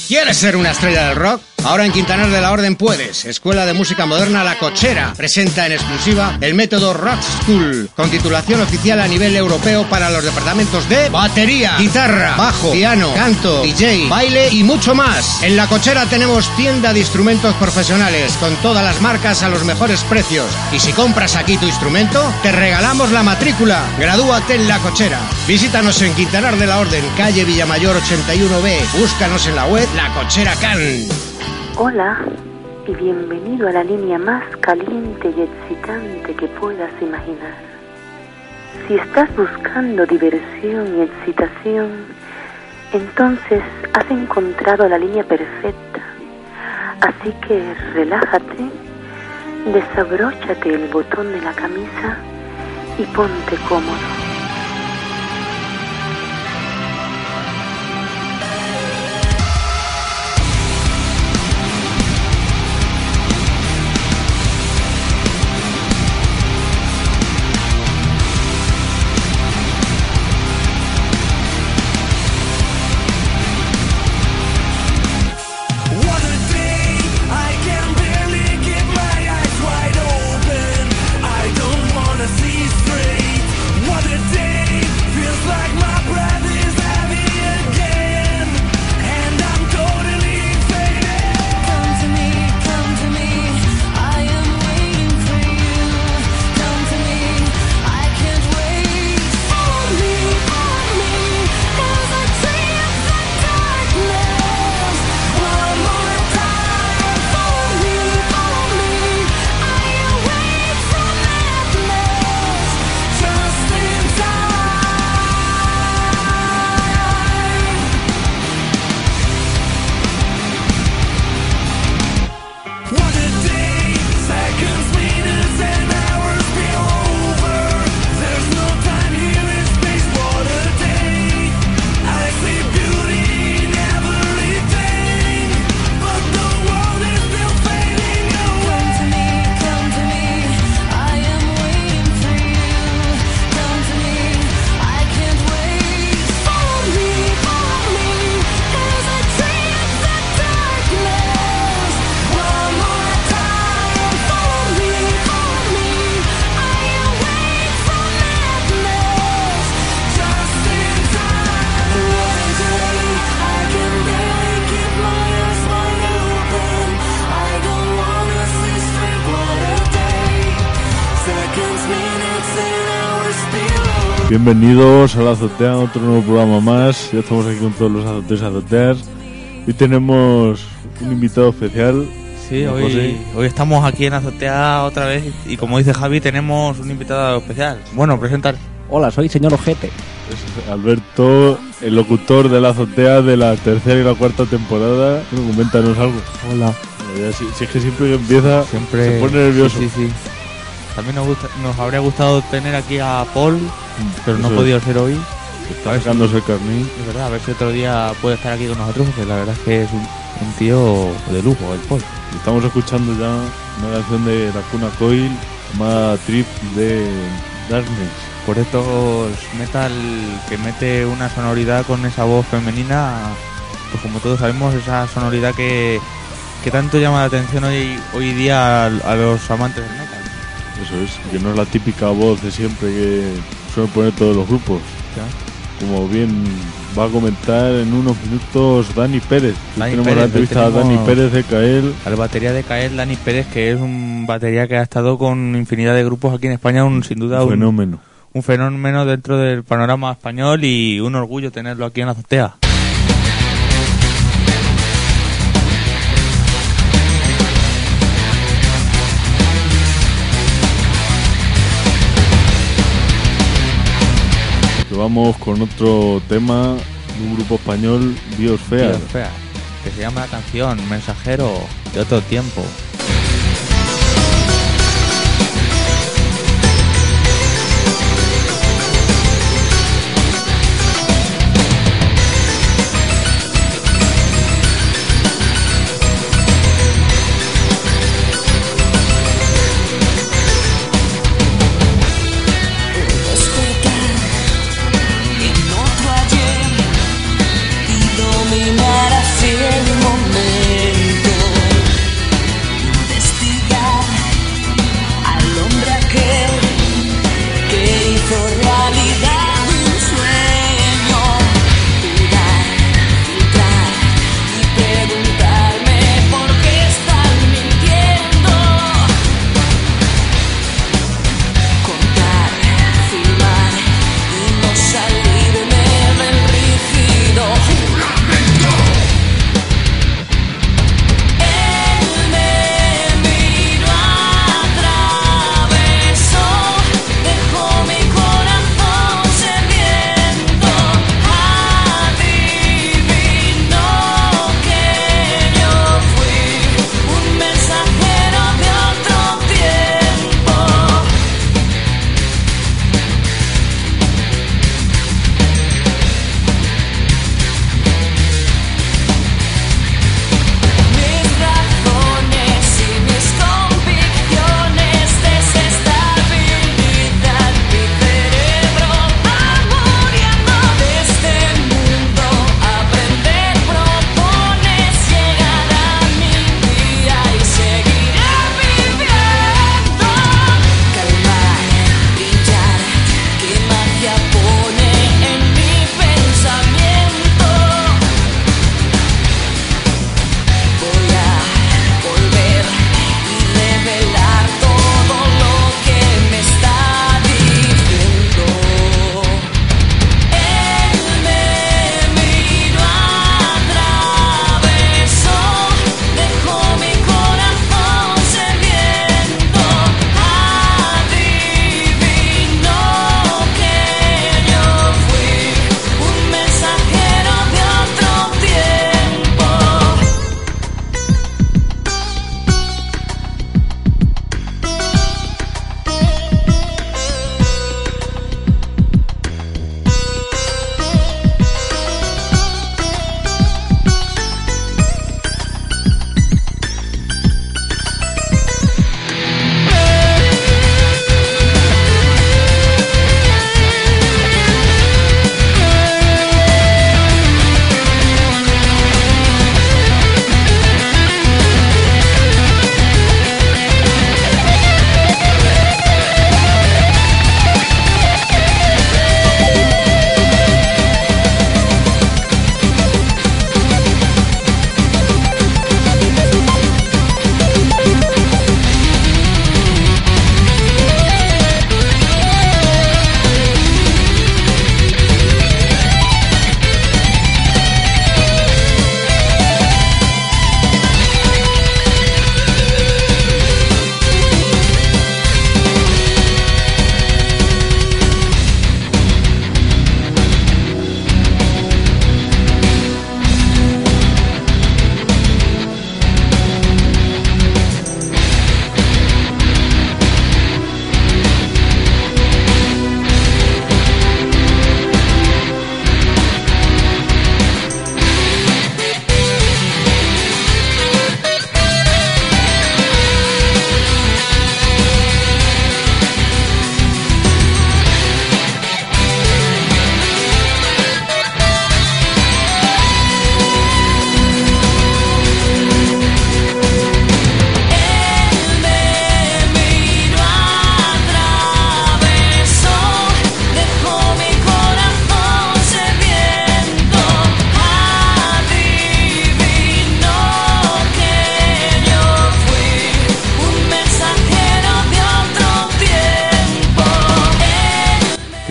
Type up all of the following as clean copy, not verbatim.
¿Quieres ser una estrella del rock? Ahora en Quintanar de la Orden puedes. Escuela de Música Moderna La Cochera presenta en exclusiva el método Rock School, con titulación oficial a nivel europeo para los departamentos de batería, guitarra, bajo, piano, canto, DJ, baile y mucho más. En La Cochera tenemos tienda de instrumentos profesionales con todas las marcas a los mejores precios. Y si compras aquí tu instrumento, te regalamos la matrícula. Gradúate en La Cochera. Visítanos en Quintanar de la Orden, calle Villamayor 81B. Búscanos en la web La Cochera Can. Hola y bienvenido a la línea más caliente y excitante que puedas imaginar. Si estás buscando diversión y excitación, entonces has encontrado la línea perfecta. Así que relájate, desabróchate el botón de la camisa y ponte cómodo. Bienvenidos a La Azotea, otro nuevo programa más. Ya estamos aquí con todos los azoteos y azoteas. Hoy tenemos un invitado especial. Sí, hoy estamos aquí en Azotea otra vez y como dice Javi, tenemos un invitado especial. Bueno, presentar. Hola, soy señor Ojete. Es Alberto, el locutor de La Azotea de la tercera y la cuarta temporada. Bueno, coméntanos algo. Hola. Si es que siempre que empieza se pone nervioso. Sí. También nos habría gustado tener aquí a Paul, pero no ha podido ser hoy. Está sacándose el carnet. Es verdad, a ver si otro día puede estar aquí con nosotros, porque la verdad es que es un tío de lujo, el Paul. Estamos escuchando ya una canción de la Cuna Coil llamada Trip de Darkness. Por estos metal que mete una sonoridad con esa voz femenina, pues como todos sabemos, esa sonoridad que tanto llama la atención hoy día a los amantes del metal. Eso es, que no es la típica voz de siempre que suelen poner todos los grupos. ¿Ya? Como bien va a comentar en unos minutos Dani Pérez. Tenemos la entrevista a Dani Pérez de Cael. Al batería de Cael, Dani Pérez, que es un batería que ha estado con infinidad de grupos aquí en España, sin duda un fenómeno. Un fenómeno dentro del panorama español y un orgullo tenerlo aquí en La Azotea. Vamos con otro tema de un grupo español, Biosfera, que se llama la canción Mensajero de otro tiempo. Dominar así el mundo.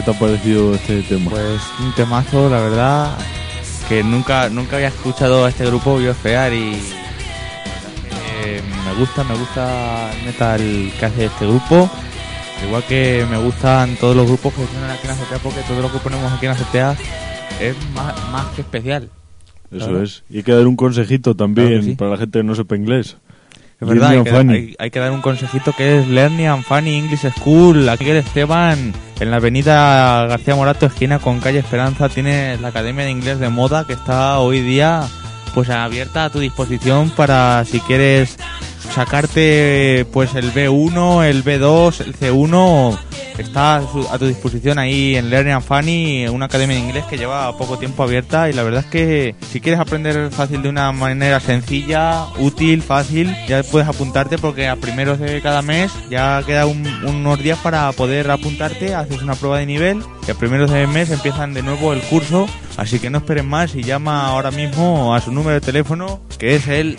te ha parecido este tema? Pues un temazo, la verdad, que nunca había escuchado a este grupo Biosfear y me gusta el metal que hace este grupo, igual que me gustan todos los grupos que suenan aquí en ACTA, porque todo lo que ponemos aquí en ACTA es más que especial. Eso ¿verdad? es. Y hay que dar un consejito también, Claro que sí. para la gente que no sepa inglés. Es verdad, Learning hay que dar un consejito que es Learning and Funny English School. Aquí en Esteban, en la avenida García Morato, esquina con calle Esperanza, tiene la Academia de Inglés de Moda, que está hoy día pues abierta a tu disposición para si quieres sacarte pues el B1, el B2, el C1, está a tu disposición ahí en Learning and Funny, una academia de inglés que lleva poco tiempo abierta, y la verdad es que si quieres aprender fácil de una manera sencilla, útil, fácil, ya puedes apuntarte, porque a primeros de cada mes ya queda unos días para poder apuntarte, haces una prueba de nivel y a primeros de mes empiezan de nuevo el curso, así que no esperes más y llama ahora mismo a su número de teléfono, que es el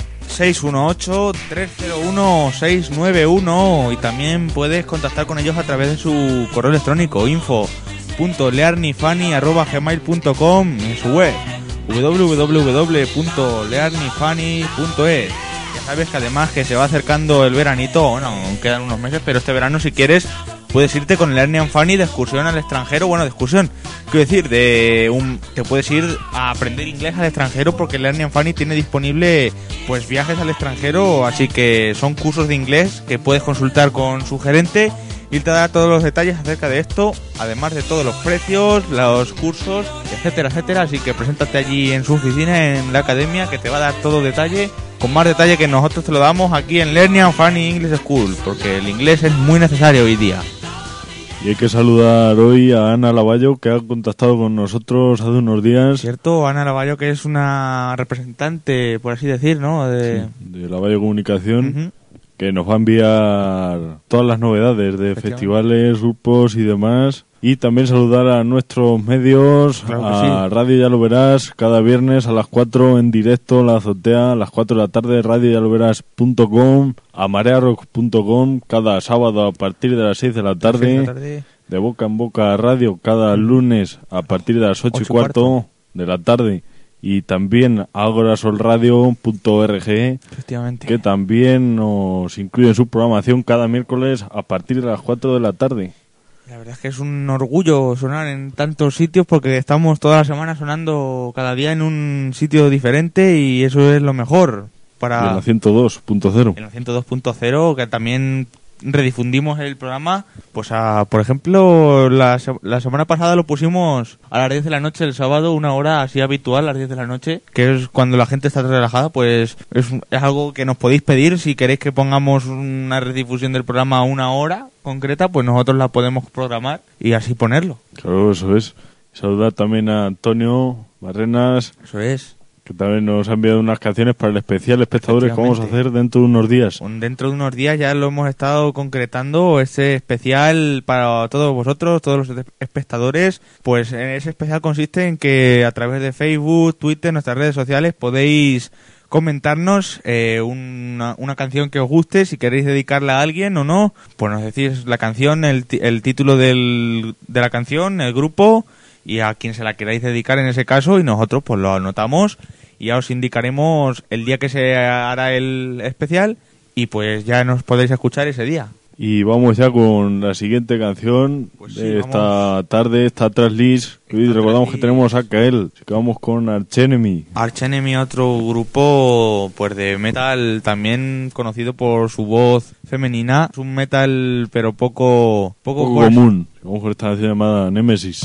618-301-691, y también puedes contactar con ellos a través de su correo electrónico info.learnyfunny@gmail.com, en su web www.learnyfunny.es. Ya sabes que además que se va acercando el veranito, bueno, aún quedan unos meses, pero este verano si quieres puedes irte con el Learning and Funny de excursión al extranjero. Bueno, de excursión, quiero decir, te puedes ir a aprender inglés al extranjero, porque el Learning and Funny tiene disponible pues viajes al extranjero, así que son cursos de inglés que puedes consultar con su gerente y te dará todos los detalles acerca de esto, además de todos los precios, los cursos, etcétera, etcétera. Así que preséntate allí en su oficina, en la academia, que te va a dar todo detalle, con más detalle que nosotros te lo damos aquí en Learning and Funny English School, porque el inglés es muy necesario hoy día. Y hay que saludar hoy a Ana Lavallo, que ha contactado con nosotros hace unos días. Cierto, Ana Lavallo, que es una representante, por así decir, ¿no? De Lavallo Comunicación, Uh-huh. que nos va a enviar todas las novedades de festivales, grupos y demás. Y también saludar a nuestros medios, Claro que a sí. Radio Ya Lo Verás, cada viernes a las 4 en directo, La Azotea, a las 4 de la tarde, radioyaloverás.com, a marearock.com, cada sábado a partir de las 6 de la tarde, de Boca en Boca Radio, cada lunes a partir de las 8 y cuarto de la tarde, y también agorasolradio.org, Efectivamente. que también nos incluye en su programación cada miércoles a partir de las 4 de la tarde. La verdad es que es un orgullo sonar en tantos sitios, porque estamos toda la semana sonando cada día en un sitio diferente, y eso es lo mejor. Para Y en la 102.0. en la 102.0, que también redifundimos el programa, pues por ejemplo la semana pasada lo pusimos a las 10 de la noche el sábado, una hora así habitual, a las 10 de la noche, que es cuando la gente está relajada. Pues es algo que nos podéis pedir. Si queréis que pongamos una redifusión del programa a una hora concreta, pues nosotros la podemos programar y así ponerlo. Claro, eso es. Saludar también a Antonio Barrenas, Eso es. que también nos ha enviado unas canciones para el especial espectadores que vamos a hacer dentro de unos días. Dentro de unos días ya lo hemos estado concretando, ese especial para todos vosotros, todos los espectadores. Pues ese especial consiste en que a través de Facebook, Twitter, nuestras redes sociales, podéis comentarnos una canción que os guste, si queréis dedicarla a alguien o no. Pues nos decís la canción, el título de la canción, el grupo y a quien se la queráis dedicar en ese caso, y nosotros pues lo anotamos y ya os indicaremos el día que se hará el especial, y pues ya nos podéis escuchar ese día. Y vamos ya con la siguiente canción Pues sí, de vamos. esta tarde, esta tracklist. Hoy recordamos que tenemos a Kael, así que vamos con Arch Enemy. Arch Enemy, otro grupo pues de metal también conocido por su voz femenina. Es un metal pero poco común. Vamos con esta canción llamada Nemesis.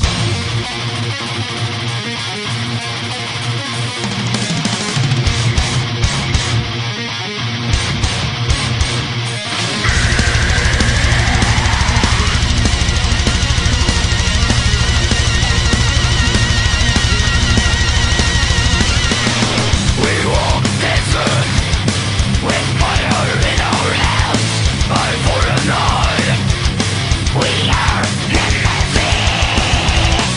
We are nemesis.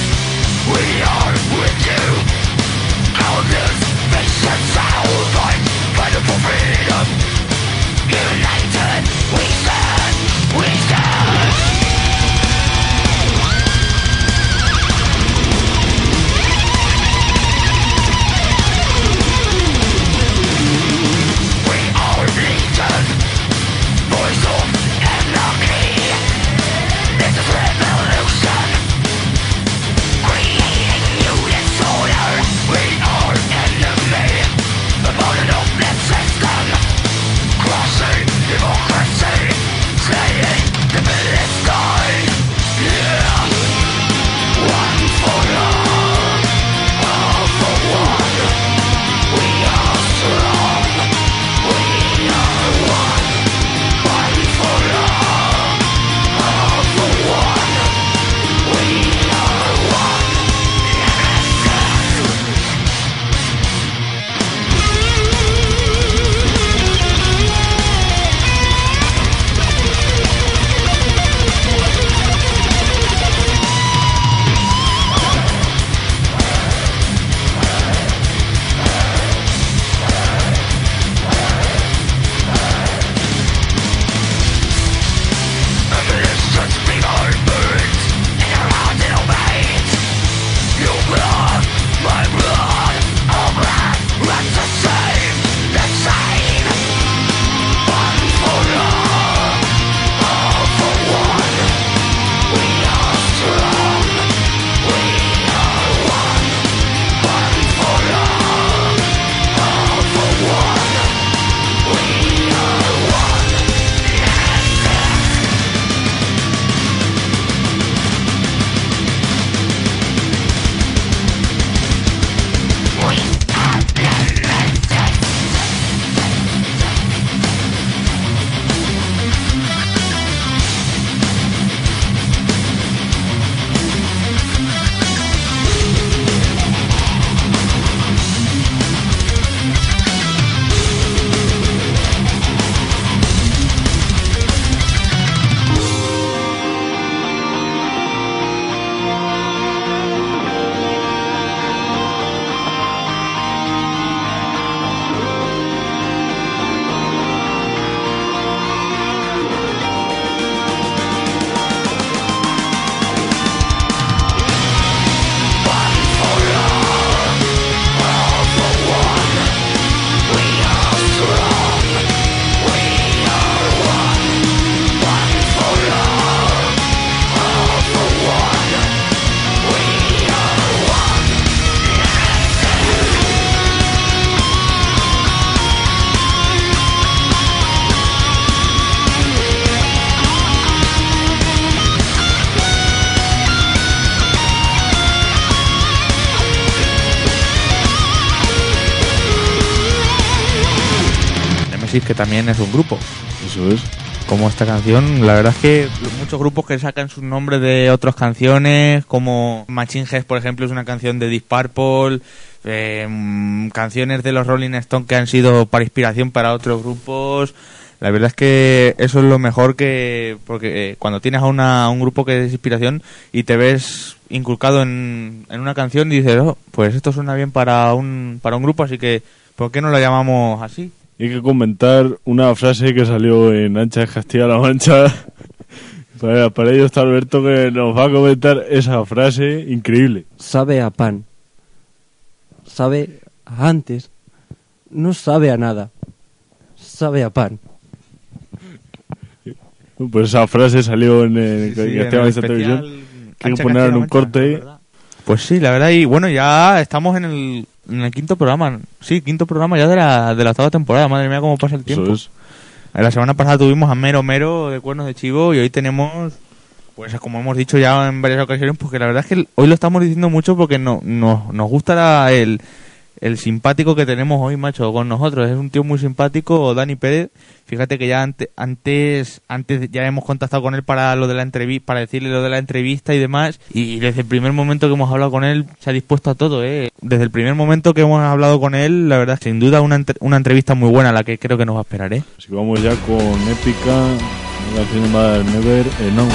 Nemesis, que también es un grupo. Eso es. Como esta canción, la verdad es que muchos grupos que sacan sus nombres de otras canciones, como Machine Head, por ejemplo, es una canción de Deep Purple, canciones de los Rolling Stones que han sido para inspiración para otros grupos. La verdad es que eso es lo mejor, porque cuando tienes a un grupo que es inspiración y te ves inculcado en una canción y dices, oh, pues esto suena bien para un grupo, así que ¿por qué no lo llamamos así? Hay que comentar una frase que salió en Ancha de Castilla-La Mancha. Para ello está Alberto, que nos va a comentar esa frase increíble. Sabe a pan. Sabe a antes. No sabe a nada. Sabe a pan. Pues esa frase salió en el Televisión. Hay que poner en un corte. Pues sí, la verdad, y bueno, ya estamos en el quinto programa. Sí, quinto programa ya de la octava temporada. Madre mía, cómo pasa el tiempo. Eso es. La semana pasada tuvimos a Mero de Cuernos de Chivo y hoy tenemos, pues como hemos dicho ya en varias ocasiones, porque la verdad es que hoy lo estamos diciendo mucho porque nos gusta el simpático que tenemos hoy, macho, con nosotros. Es un tío muy simpático, Dani Pérez. Fíjate que ya antes ya hemos contactado con él para lo de la entrevista, para decirle lo de la entrevista y demás. Y desde el primer momento que hemos hablado con él se ha dispuesto a todo, ¿eh? Desde el primer momento que hemos hablado con él, la verdad, sin duda una entrevista muy buena, la que creo que nos va a esperar, ¿eh? Así que vamos ya con Épica, la canción llamada Never Enough.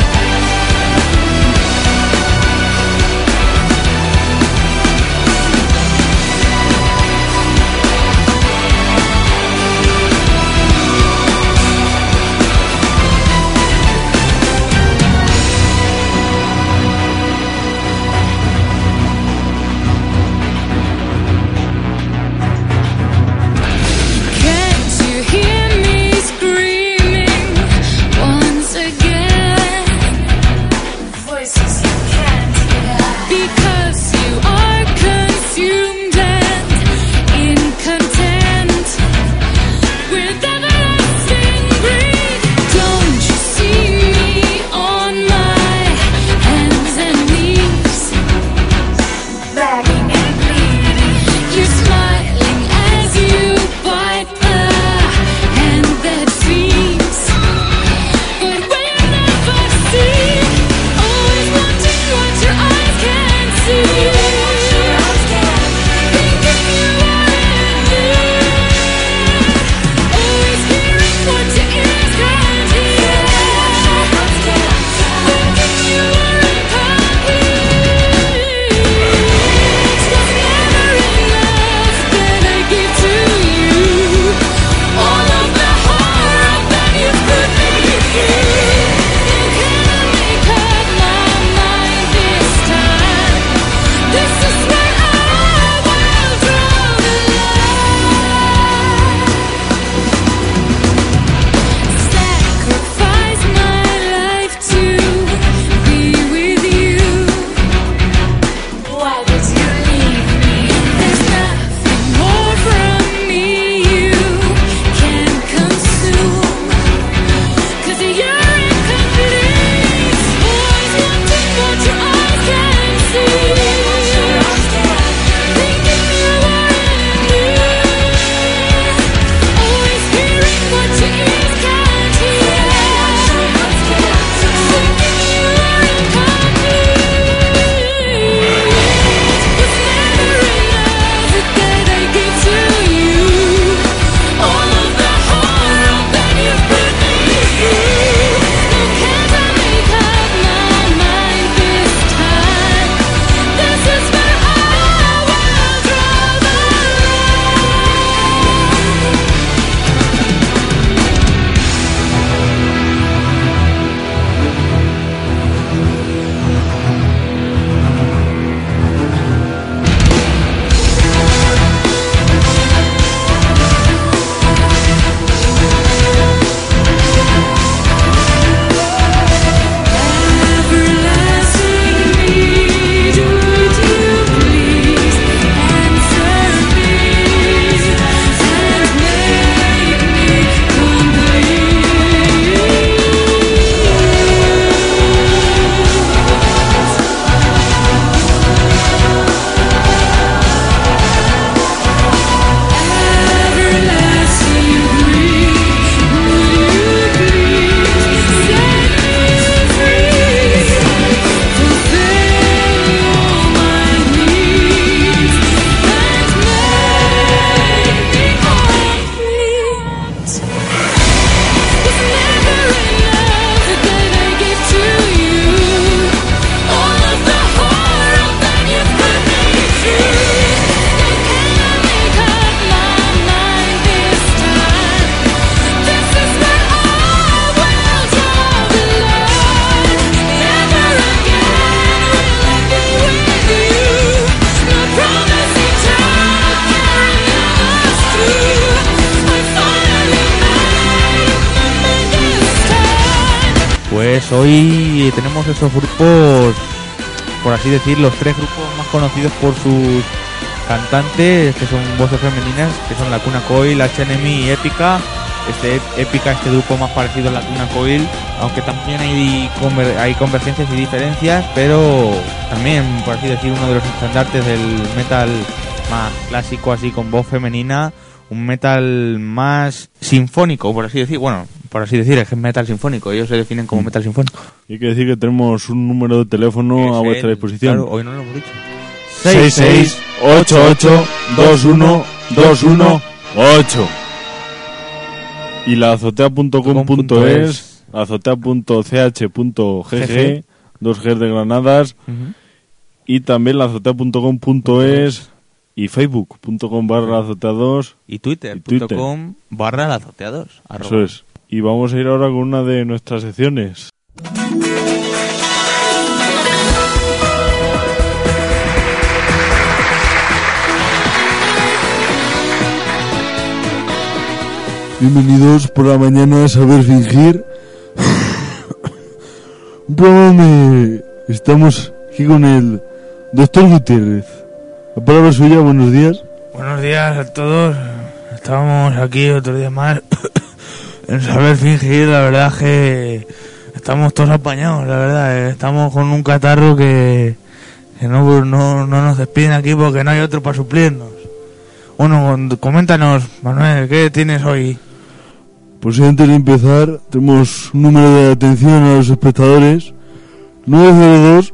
Once again Pues hoy tenemos esos grupos, por así decir, los 3 grupos más conocidos por sus cantantes, que son voces femeninas, que son Lacuna Coil, HNMI y Épica. Épica, este grupo más parecido a Lacuna Coil, aunque también hay convergencias y diferencias, pero también, por así decir, uno de los estandartes del metal más clásico, así con voz femenina, un metal más sinfónico, por así decir. Bueno, por así decir, es metal sinfónico, ellos se definen como metal sinfónico. Y hay que decir que tenemos un número de teléfono a vuestra disposición. Claro, hoy no lo hemos dicho. 668821218. Y la azotea.com.es, azotea.ch.gg, 2G de Granadas, y también la azotea.com.es y facebook.com/azotea2 y twitter.com/azotea2. Eso es. Y vamos a ir ahora con una de nuestras secciones. Bienvenidos por la mañana a Saber Fingir. Un programa donde estamos aquí con el Dr. Gutiérrez. La palabra suya, buenos días. Buenos días a todos. Estamos aquí otro día más en Saber Fingir. La verdad es que estamos todos apañados, la verdad. Estamos con un catarro que no nos despiden aquí porque no hay otro para suplirnos. Bueno, coméntanos, Manuel, ¿qué tienes hoy? Pues antes de empezar, tenemos un número de atención a los espectadores: 902,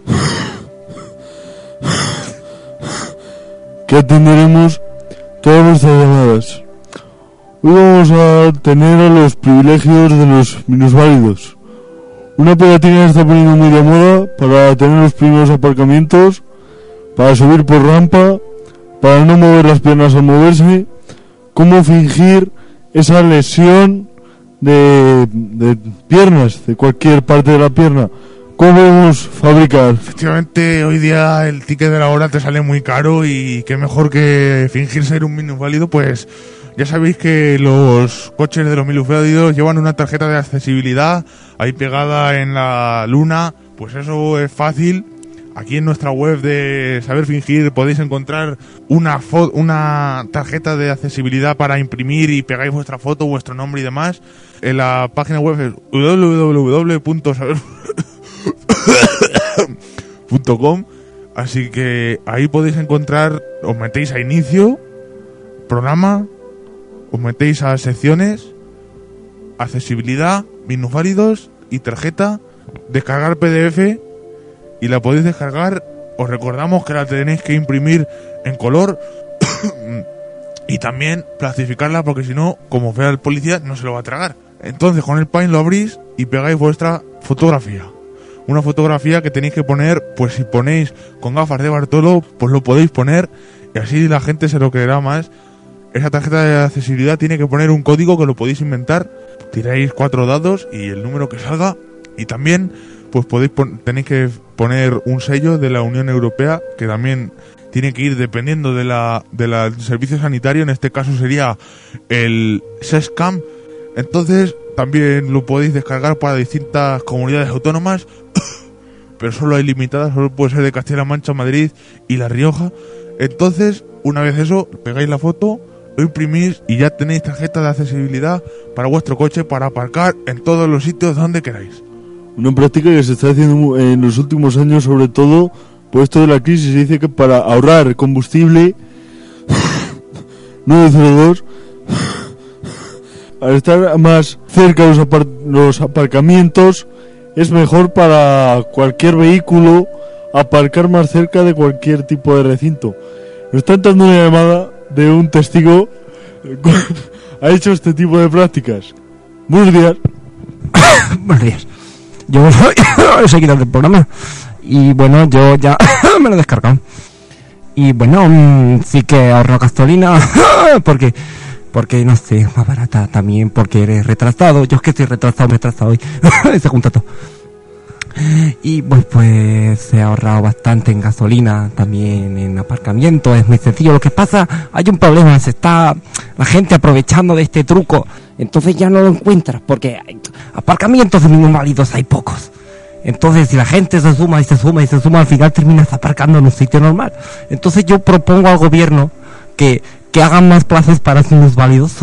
que atenderemos todas nuestras llamadas. Hoy vamos a tener a los privilegios de los minusválidos. Una pegatina que está poniendo muy de moda para tener los primeros aparcamientos, para subir por rampa, para no mover las piernas al moverse. Cómo fingir esa lesión de piernas, de cualquier parte de la pierna. ¿Cómo podemos fabricar? Efectivamente, hoy día el ticket de la hora te sale muy caro y qué mejor que fingir ser un minusválido. Pues ya sabéis que los coches de los minusválidos llevan una tarjeta de accesibilidad ahí pegada en la luna. Pues eso es fácil. Aquí en nuestra web de Saber Fingir podéis encontrar una tarjeta de accesibilidad para imprimir y pegáis vuestra foto, vuestro nombre y demás. En la página web es www.saber.com. Así que ahí podéis encontrar, os metéis a inicio, programa, os metéis a secciones, accesibilidad, minusválidos y tarjeta, descargar PDF. Y la podéis descargar. Os recordamos que la tenéis que imprimir en color y también plastificarla, porque si no, como vea el policía, no se lo va a tragar. Entonces con el Paint lo abrís y pegáis vuestra fotografía. Una fotografía que tenéis que poner, pues si ponéis con gafas de Bartolo, pues lo podéis poner y así la gente se lo creerá más. Esa tarjeta de accesibilidad tiene que poner un código que lo podéis inventar. Tiráis 4 dados y el número que salga. Y también pues tenéis que poner un sello de la Unión Europea, que también tiene que ir dependiendo del servicio sanitario. En este caso sería el SESCAM. Entonces también lo podéis descargar para distintas comunidades autónomas, pero solo hay limitadas, solo puede ser de Castilla-La Mancha, Madrid y La Rioja. Entonces, una vez eso, pegáis la foto, lo imprimís y ya tenéis tarjeta de accesibilidad para vuestro coche para aparcar en todos los sitios donde queráis. Una práctica que se está haciendo en los últimos años, sobre todo por esto de la crisis. Se dice que para ahorrar combustible 902, al estar más cerca de los aparcamientos, es mejor para cualquier vehículo aparcar más cerca de cualquier tipo de recinto. Nos está entrando una llamada de un testigo que ha hecho este tipo de prácticas. Buenos días. Buenos días. Yo soy seguidor del programa y bueno, yo ya me lo he descargado. Y bueno, sí que ahorro gasolina porque no sé, es más barata también, porque eres retrasado. Yo es que estoy retrasado hoy. Se junta todo. Y pues se ha ahorrado bastante en gasolina, también en aparcamiento. Es muy sencillo. Lo que pasa, hay un problema, se está la gente aprovechando de este truco. Entonces ya no lo encuentras, porque aparcamientos de minusválidos hay pocos. Entonces si la gente se suma y se suma y se suma, al final terminas aparcando en un sitio normal. Entonces yo propongo al gobierno que hagan más plazas para minusválidos.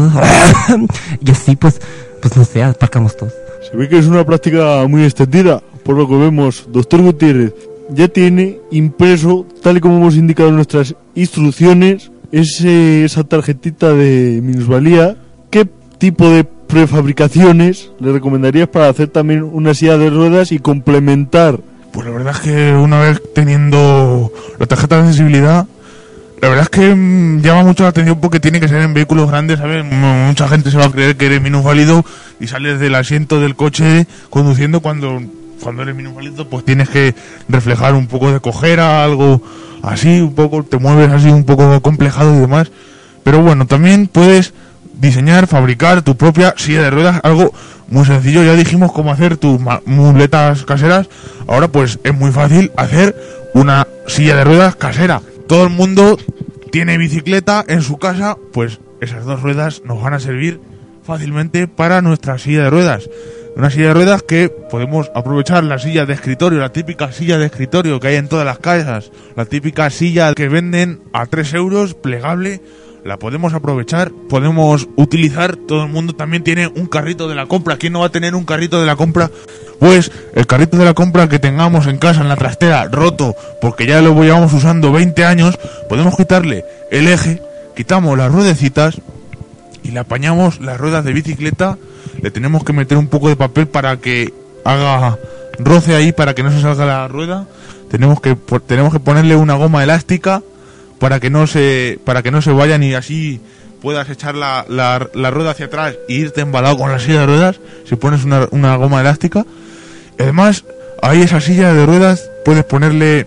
Y así pues no sé, aparcamos todos. Se ve que es una práctica muy extendida. Por lo que vemos, doctor Gutiérrez ya tiene impreso, tal y como hemos indicado en nuestras instrucciones, esa tarjetita de minusvalía. ¿Qué tipo de prefabricaciones le recomendarías para hacer también una silla de ruedas y complementar? Pues la verdad es que una vez teniendo la tarjeta de accesibilidad, la verdad es que llama mucho la atención porque tiene que ser en vehículos grandes, ¿sabes? Mucha gente se va a creer que eres minusválido y sales del asiento del coche conduciendo cuando eres minusválido, pues tienes que reflejar un poco de cojera, algo así, un poco, te mueves así un poco complejado y demás. Pero bueno, también puedes diseñar, fabricar tu propia silla de ruedas, algo muy sencillo. Ya dijimos cómo hacer tus muletas caseras, ahora pues es muy fácil hacer una silla de ruedas casera. Todo el mundo tiene bicicleta en su casa, pues esas dos ruedas nos van a servir fácilmente para nuestra silla de ruedas. Una silla de ruedas que podemos aprovechar la silla de escritorio, la típica silla de escritorio que hay en todas las casas, la típica silla que venden a 3 euros, plegable, la podemos aprovechar, podemos utilizar. Todo el mundo también tiene un carrito de la compra. ¿Quién no va a tener un carrito de la compra? Pues el carrito de la compra que tengamos en casa, en la trastera, roto, porque ya lo llevamos usando 20 años, podemos quitarle el eje, quitamos las ruedecitas y le apañamos las ruedas de bicicleta. Le tenemos que meter un poco de papel para que haga roce ahí, para que no se salga la rueda. Tenemos que ponerle una goma elástica para que no se vayan y así puedas echar la rueda hacia atrás e irte embalado con la silla de ruedas si pones una goma elástica. Además, ahí esa silla de ruedas puedes ponerle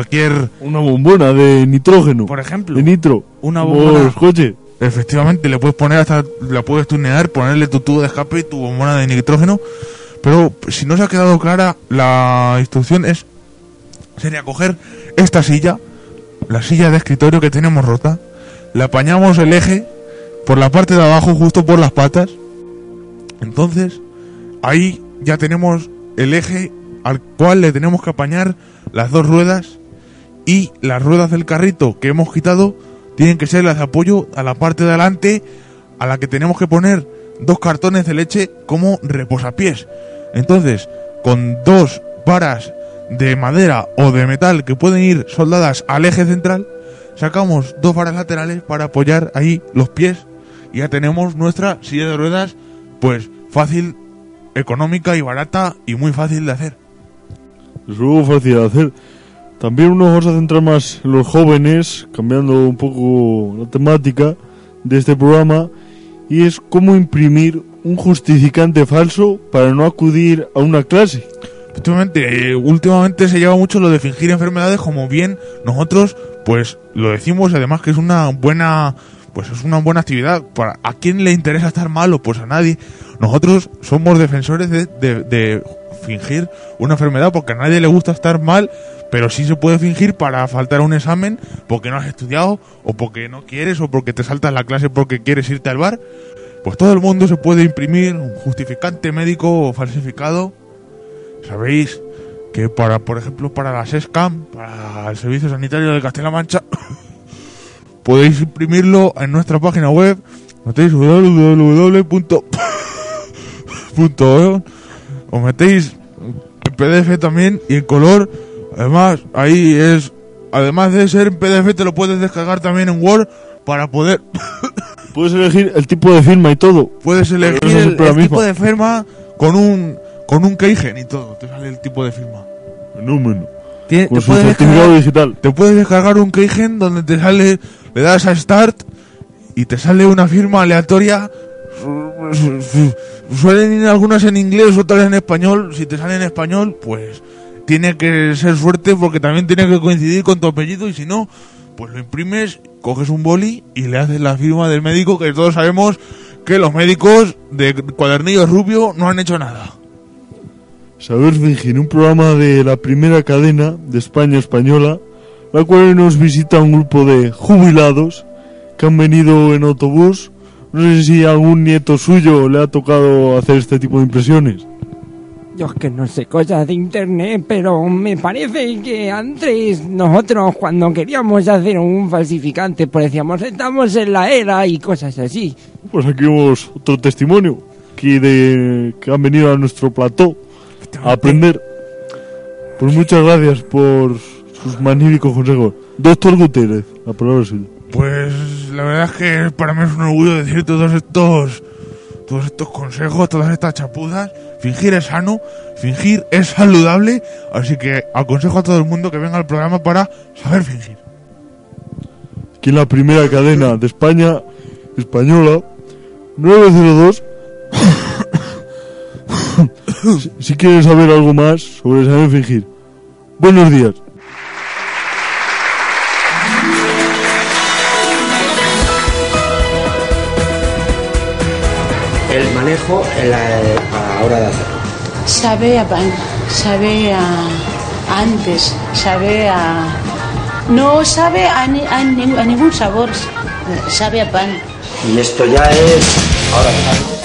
una bombona de nitrógeno, por ejemplo, de nitro, una como bombona. los coches. Efectivamente, le puedes poner la puedes tunear, ponerle tu tubo de escape y tu bombona de nitrógeno. Pero si no se ha quedado clara, la instrucción sería coger esta silla, la silla de escritorio que tenemos rota, le apañamos el eje por la parte de abajo, justo por las patas. Entonces, ahí ya tenemos el eje al cual le tenemos que apañar las dos ruedas, y las ruedas del carrito que hemos quitado tienen que ser las de apoyo a la parte de adelante, a la que tenemos que poner 2 cartones de leche como reposapiés. Entonces, con 2 varas de madera o de metal que pueden ir soldadas al eje central, sacamos 2 varas laterales para apoyar ahí los pies y ya tenemos nuestra silla de ruedas, pues fácil, económica y barata y muy fácil de hacer. Es algo fácil de hacer. También nos vamos a centrar más en los jóvenes, cambiando un poco la temática de este programa, y es cómo imprimir un justificante falso para no acudir a una clase. Efectivamente, últimamente se lleva mucho lo de fingir enfermedades, como bien nosotros pues lo decimos, además que es una buena actividad. ¿A quién le interesa estar malo? Pues a nadie. Nosotros somos defensores de fingir una enfermedad, porque a nadie le gusta estar mal, pero sí se puede fingir para faltar a un examen porque no has estudiado, o porque no quieres, o porque te saltas la clase porque quieres irte al bar. Pues todo el mundo se puede imprimir un justificante médico falsificado. Sabéis que por ejemplo, para la SESCAM, para el Servicio Sanitario de Castilla-La Mancha, podéis imprimirlo en nuestra página web, metéis www.org, os metéis en PDF también y en color. Además, además de ser en PDF, te lo puedes descargar también en Word para poder... Puedes elegir el tipo de firma y todo. Puedes elegir el tipo de firma con un keygen y todo. Te sale el tipo de firma. Fenómeno. Con su certificado digital. Te puedes descargar un keygen donde te sale, le das a Start y te sale una firma aleatoria. Suelen ir algunas en inglés, otras en español. Si te sale en español, pues tiene que ser suerte, porque también tiene que coincidir con tu apellido, y si no, pues lo imprimes, coges un boli y le haces la firma del médico, que todos sabemos que los médicos de cuadernillo rubio no han hecho nada. Saber Fingir, un programa de la primera cadena de España española, la cual nos visita un grupo de jubilados que han venido en autobús. No sé si a algún nieto suyo le ha tocado hacer este tipo de impresiones. Yo es que no sé cosas de internet, pero me parece que antes nosotros cuando queríamos hacer un falsificante, pues decíamos, estamos en la era y cosas así. Pues aquí vemos otro testimonio que han venido a nuestro plató a aprender. Pues muchas gracias por sus magníficos consejos. Doctor Gutiérrez, la palabra es suya. Pues la verdad es que para mí es un orgullo decir todos estos consejos, todas estas chapuzas. Fingir es sano, fingir es saludable, así que aconsejo a todo el mundo que venga al programa para saber fingir. Aquí en la primera cadena de España española, 902. si quieres saber algo más sobre saber fingir. Buenos días. El manejo a la hora de hacerlo. Sabe a pan, sabe a antes, sabe a... No sabe a ningún sabor, sabe a pan. Y esto ya es... Ahora sabe.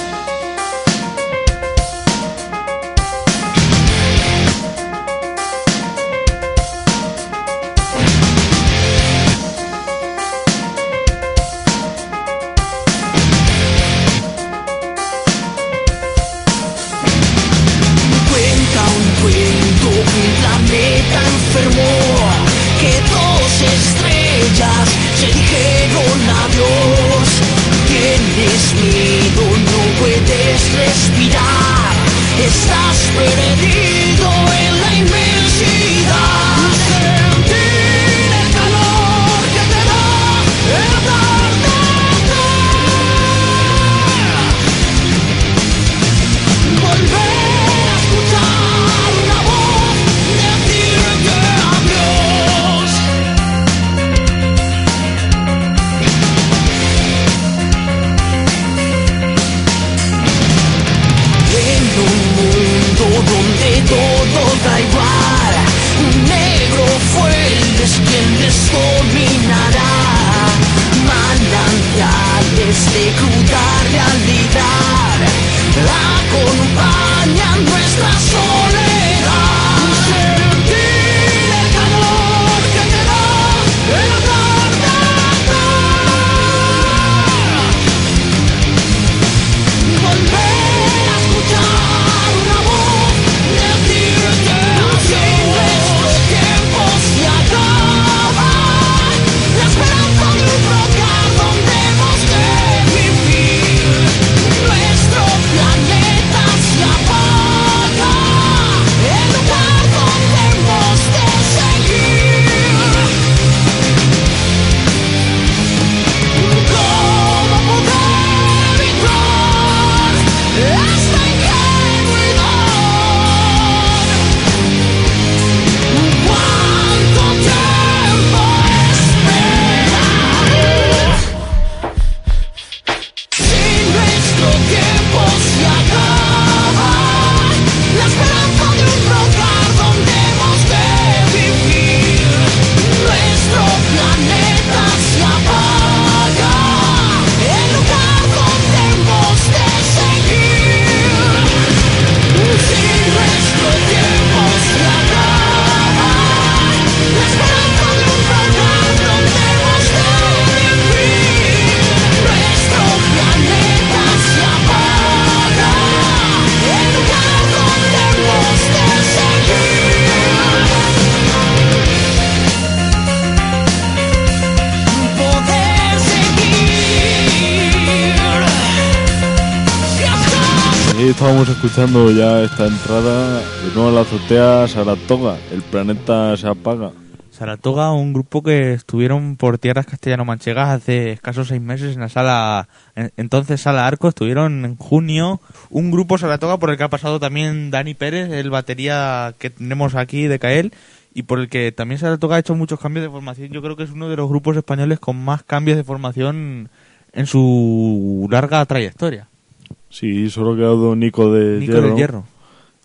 Estábamos escuchando ya esta entrada de nuevo a la azotea. Saratoga, el planeta se apaga. Saratoga, un grupo que estuvieron por tierras castellano-manchegas hace escasos 6 meses en la sala, entonces Sala Arco. Estuvieron en junio. Un grupo Saratoga por el que ha pasado también Dani Pérez, el batería que tenemos aquí de Cael, y por el que también Saratoga ha hecho muchos cambios de formación. Yo creo que es uno de los grupos españoles con más cambios de formación en su larga trayectoria. Sí, solo ha quedado Nico del Hierro.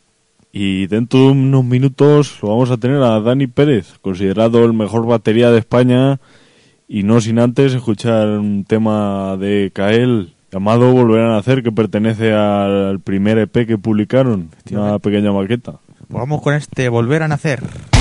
Y dentro de unos minutos lo vamos a tener a Dani Pérez, considerado el mejor batería de España, y no sin antes escuchar un tema de Kael llamado Volver a Nacer, que pertenece al primer EP que publicaron, una pequeña maqueta. Pues vamos con este Volver a Nacer.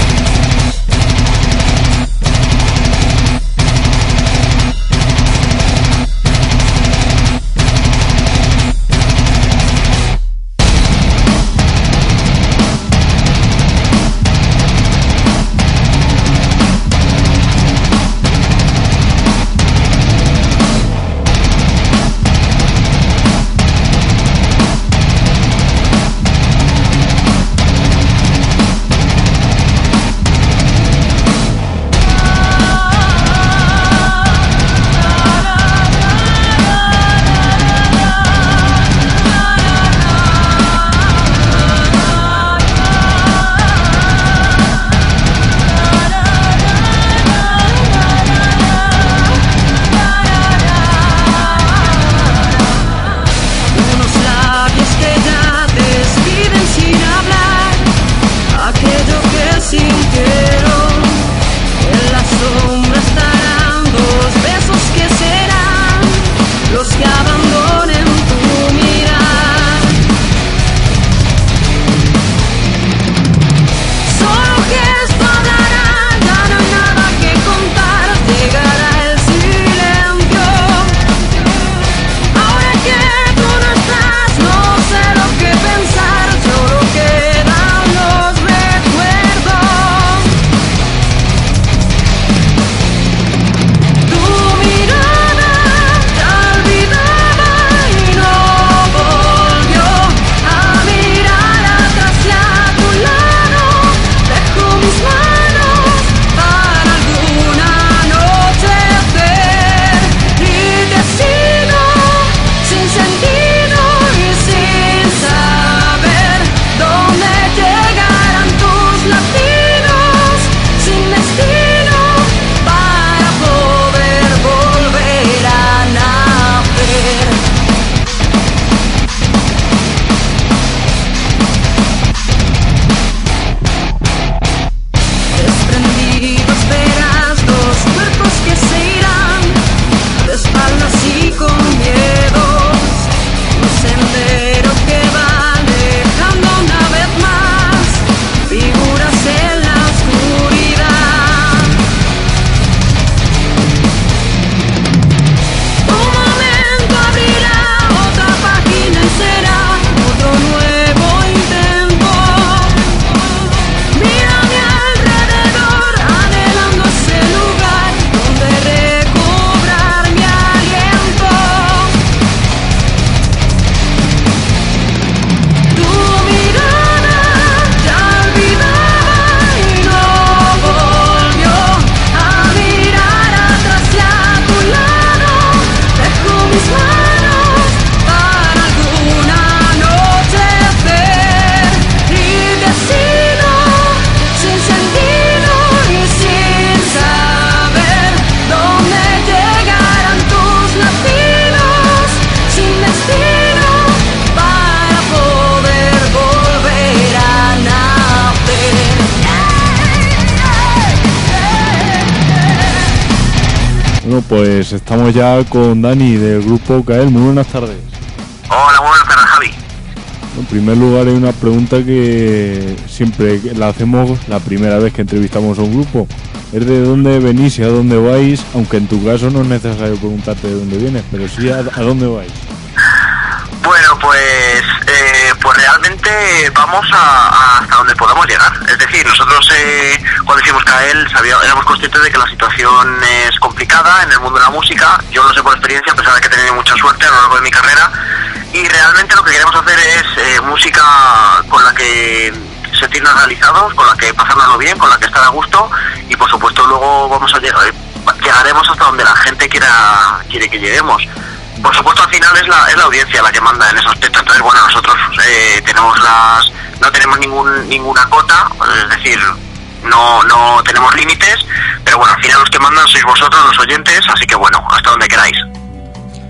Bueno, pues estamos ya con Dani del grupo Kael. Muy buenas tardes. Hola, buenas tardes, Javi. En primer lugar, hay una pregunta que siempre la hacemos la primera vez que entrevistamos a un grupo. Es de dónde venís y a dónde vais, aunque en tu caso no es necesario preguntarte de dónde vienes, pero sí a dónde vais. Bueno, pues realmente vamos hasta donde podamos llegar. Es decir, nosotros cuando hicimos Kael éramos conscientes de que la situación es complicada en el mundo de la música. Yo lo sé por experiencia, a pesar de que he tenido mucha suerte a lo largo de mi carrera. Y realmente lo que queremos hacer es música con la que sentirnos realizados, con la que pasárnoslo bien, con la que estar a gusto, y por supuesto luego llegaremos hasta donde la gente quiere que lleguemos. Por supuesto, al final es la audiencia la que manda en ese aspecto. Entonces, bueno, nosotros no tenemos ninguna cota, es decir, no tenemos límites, pero bueno, al final los que mandan sois vosotros, los oyentes, así que bueno, hasta donde queráis.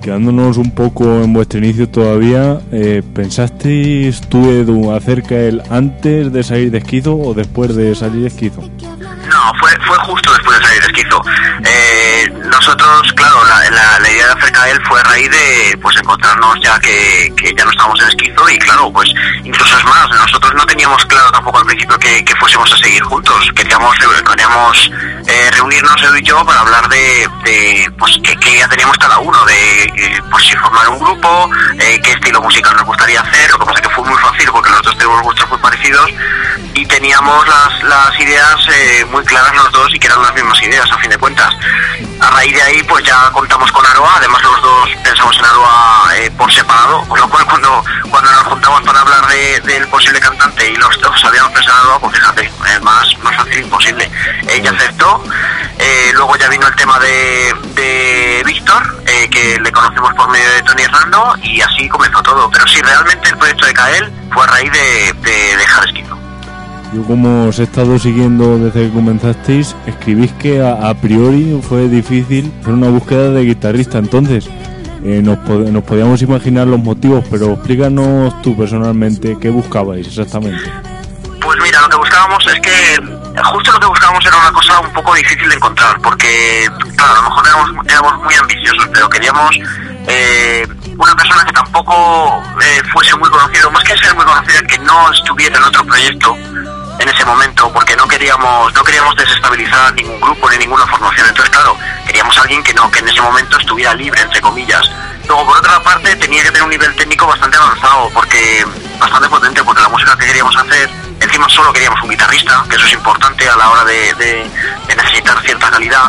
quedándonos un poco en vuestro inicio todavía, ¿pensasteis tú, Edu, acerca del antes de salir de Esquizo o después de salir de Esquizo? No, fue justo después de salir de Esquizo. Nosotros, claro, la idea de acerca de él fue a raíz de pues encontrarnos ya que ya no estábamos en Esquizo, y claro, pues incluso es más, nosotros no teníamos claro tampoco al principio que fuésemos a seguir juntos. Queríamos reunirnos Edu y yo para hablar de pues que ya teníamos cada uno, de pues si formar un grupo, qué estilo musical nos gustaría hacer. Lo que pasa es que fue muy fácil porque nosotros tenemos gustos muy parecidos y teníamos las ideas muy claras los dos, y que eran las mismas ideas a fin de cuentas. A raíz de ahí pues ya contamos con Aroa, además los dos pensamos en Aroa por separado, con lo cual cuando nos juntamos para hablar del posible cantante y los dos habíamos pensado en Aroa, pues fíjate, más fácil imposible. Ella aceptó, luego ya vino el tema de Víctor, que le conocemos por medio de Tony Hernando, y así comenzó todo. Pero sí, realmente el proyecto de Kael fue a raíz de dejar Esquizo. Yo, como os he estado siguiendo desde que comenzasteis, escribís que a priori fue difícil hacer una búsqueda de guitarrista. Entonces, nos podíamos imaginar los motivos, pero explícanos tú personalmente qué buscabais exactamente. Pues mira, lo que buscábamos es que justo lo que buscábamos era una cosa un poco difícil de encontrar, porque claro, a lo mejor éramos muy ambiciosos, pero queríamos una persona que tampoco fuese muy conocido, más que ser muy conocida, que no estuviera en otro proyecto en ese momento, porque no queríamos desestabilizar ningún grupo ni ninguna formación. Entonces claro, queríamos a alguien que en ese momento estuviera libre, entre comillas. Luego, por otra parte, tenía que tener un nivel técnico bastante avanzado, bastante potente, porque la música que queríamos hacer, encima solo queríamos un guitarrista, que eso es importante a la hora de necesitar cierta calidad.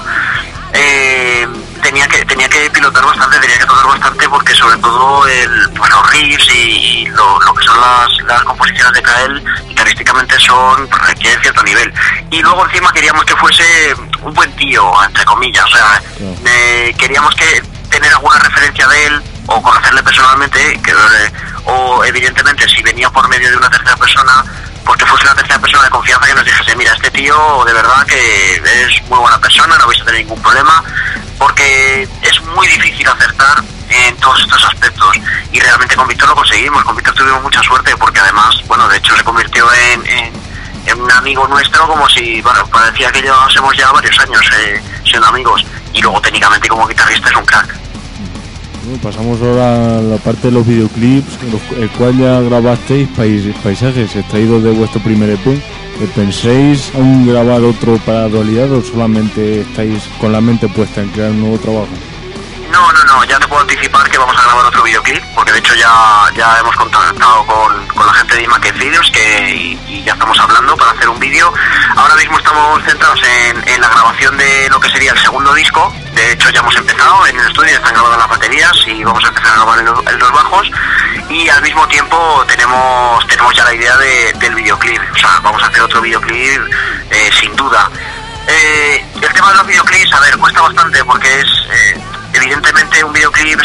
Tenía que pilotar bastante, tenía que tocar bastante, porque sobre todo los riffs y lo que son las composiciones de Kael guitarrísticamente requieren cierto nivel. Y luego encima queríamos que fuese un buen tío, entre comillas, o sea, queríamos tener alguna referencia de él o conocerle personalmente, o evidentemente si venía por medio de una tercera persona, porque fuese una tercera persona de confianza que nos dijese: mira, este tío de verdad que es muy buena persona, no vais a tener ningún problema, porque es muy difícil acertar en todos estos aspectos, y realmente con Víctor lo conseguimos. Con Víctor tuvimos mucha suerte, porque además, bueno, de hecho se convirtió en un amigo nuestro, como si, bueno, parecía que llevásemos ya varios años siendo amigos, y luego técnicamente como guitarrista es un crack. Bueno, pasamos ahora a la parte de los videoclips, el cual ya grabasteis paisajes extraídos de vuestro primer EP. ¿Pensáis aún grabar otro para la actualidad, o solamente estáis con la mente puesta en crear un nuevo trabajo? No, ya te puedo anticipar que vamos a grabar otro videoclip, porque de hecho ya hemos contactado con la gente de Imac Videos, y ya estamos hablando para hacer un vídeo. Ahora mismo estamos centrados en la grabación de lo que sería el segundo disco. De hecho ya hemos empezado en el estudio, ya están grabadas las baterías y vamos a empezar a grabar en los bajos, y al mismo tiempo tenemos ya la idea del videoclip. O sea, vamos a hacer otro videoclip sin duda. El tema de los videoclips, a ver, cuesta bastante, porque es evidentemente un videoclip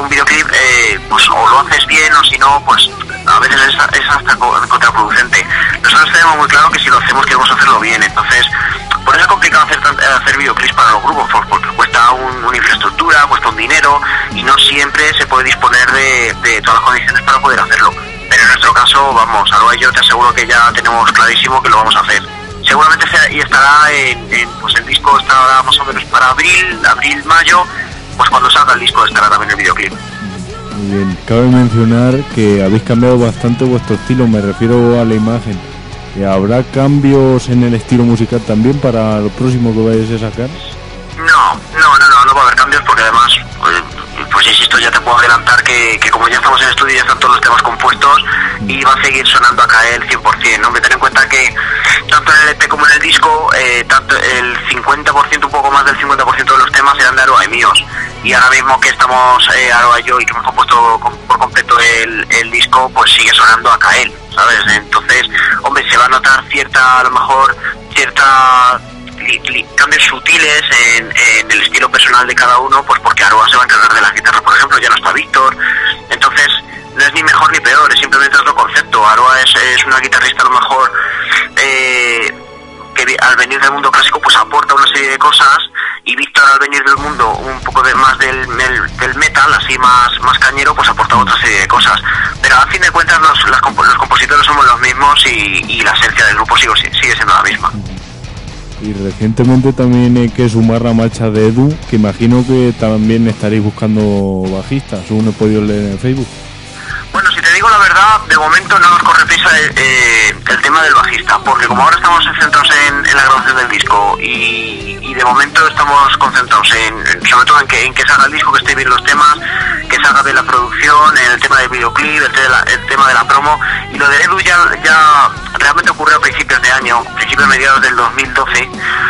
pues o lo haces bien, o si no, pues a veces es hasta contraproducente. Nosotros tenemos muy claro que si lo hacemos queremos hacerlo bien, entonces por eso es complicado hacer videoclips para los grupos, porque cuesta una infraestructura, cuesta un dinero, y no siempre se puede disponer de todas las condiciones para poder hacerlo. Pero en nuestro caso, vamos, Aroa y yo te aseguro que ya tenemos clarísimo que lo vamos a hacer. Seguramente estará pues el disco estará más o menos para abril, mayo, pues cuando salga el disco estará también el videoclip. Muy bien, cabe mencionar que habéis cambiado bastante vuestro estilo, me refiero a la imagen. ¿Habrá cambios en el estilo musical también para lo próximo que vayáis a sacar? No va a haber cambios, porque además, pues insisto, ya te puedo adelantar que como ya estamos en estudio, ya están todos los temas compuestos, y va a seguir sonando a Kael 100%, ¿no? Ten en cuenta que tanto en el EP como en el disco, tanto el 50%, un poco más del 50% de los temas eran de Aroa y míos, y ahora mismo que estamos Aroa y yo, y que hemos compuesto por completo el disco, pues sigue sonando a Kael, ¿sabes? Entonces, hombre, se va a notar a lo mejor cierta cambios sutiles en el estilo personal de cada uno, pues porque Aroa se va a encargar de las guitarras, por ejemplo, ya no está Víctor. Entonces no es ni mejor ni peor, es simplemente otro concepto. Aroa es una guitarrista a lo mejor que al venir del mundo clásico pues aporta una serie de cosas, y Víctor ahora al venir del mundo un poco más del metal, así más cañero, pues aporta otra serie de cosas. Pero a fin de cuentas los compositores somos los mismos y la esencia del grupo sigue siendo la misma. Y recientemente también hay que sumar la marcha de Edu, que imagino que también estaréis buscando bajistas, según he podido leer en Facebook. Bueno, si te digo la verdad, de momento no nos corre prisa el tema del bajista, porque como ahora estamos centrados en la grabación del disco y de momento estamos concentrados sobre todo en que salga el disco, que esté bien los temas, que salga bien la producción, en el tema del videoclip, el tema de la promo, y lo de Edu ya realmente ocurrió a principios de año, mediados del 2012,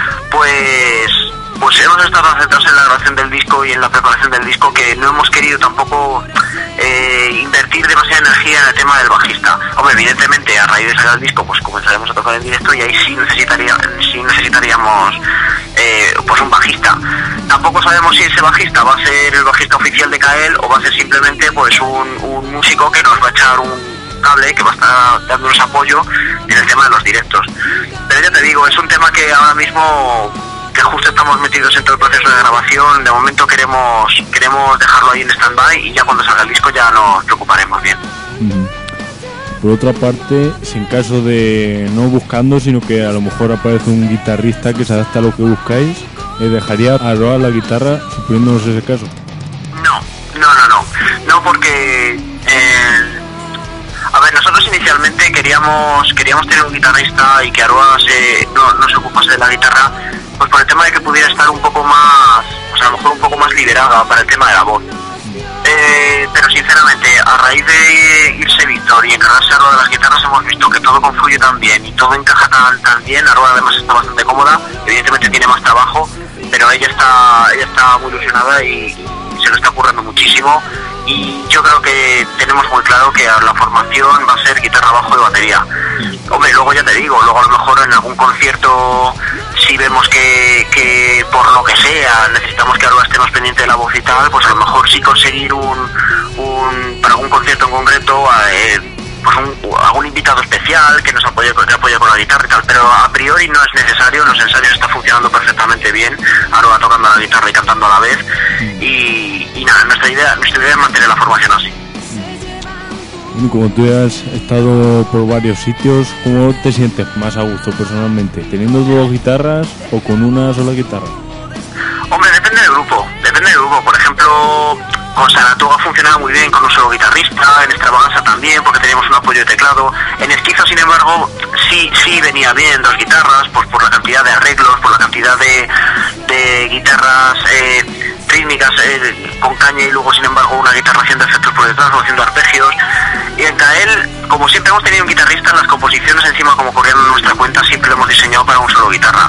pues hemos estado centrados en la grabación del disco y en la preparación del disco, que no hemos querido tampoco invertir demasiada energía en el tema del bajista. Hombre, evidentemente a raíz de sacar el disco pues comenzaremos a tocar en directo y ahí sí necesitaríamos pues un bajista. Tampoco sabemos si ese bajista va a ser el bajista oficial de Kael o va a ser simplemente pues un músico que nos va a echar un cable, que va a estar dándonos apoyo en el tema de los directos. Pero ya te digo, es un tema que ahora mismo, que justo estamos metidos en todo el proceso de grabación, de momento queremos dejarlo ahí en stand-by y ya cuando salga el disco ya nos preocuparemos bien. Por otra parte, si en caso de no buscando, sino que a lo mejor aparece un guitarrista que se adapta a lo que buscáis, ¿dejaría a Aroa la guitarra, suponiéndonos ese caso? No, porque a ver, nosotros inicialmente queríamos tener un guitarrista y que Aroa no se ocupase de la guitarra, pues por el tema de que pudiera estar un poco más, o sea, a lo mejor un poco más liberada para el tema de la voz. Pero sinceramente, a raíz de irse Víctor y encargarse Aroa de las guitarras, hemos visto que todo confluye tan bien y todo encaja tan bien. Aroa además está bastante cómoda, evidentemente tiene más trabajo, pero ella está muy ilusionada y se lo está currando muchísimo, y yo creo que tenemos muy claro que la formación va a ser guitarra, bajo y batería. Hombre, luego ya te digo, luego a lo mejor en algún concierto, si vemos que por lo que sea necesitamos que Aroa esté más pendiente de la voz y tal, pues a lo mejor sí conseguir para algún concierto en concreto pues algún invitado especial que nos apoye con la guitarra y tal, pero a priori no es necesario. Los ensayos están funcionando perfectamente bien, Aroa tocando la guitarra y cantando a la vez, y nada, nuestra idea es mantener la formación así. Como tú has estado por varios sitios, ¿cómo te sientes más a gusto personalmente? ¿Teniendo dos guitarras o con una sola guitarra? Hombre, depende del grupo. Por ejemplo, con Saratoga funcionaba muy bien con un solo guitarrista, en Extravaganza también, porque teníamos un apoyo de teclado. En Esquizo, sin embargo, sí venía bien dos guitarras, pues por la cantidad de arreglos, por la cantidad de guitarras rítmicas con caña, y luego, sin embargo, una guitarra haciendo efectos por detrás o haciendo arpegios. Y en Kael, como siempre hemos tenido un guitarrista, en las composiciones encima, como corrían en nuestra cuenta, siempre lo hemos diseñado para un solo guitarra.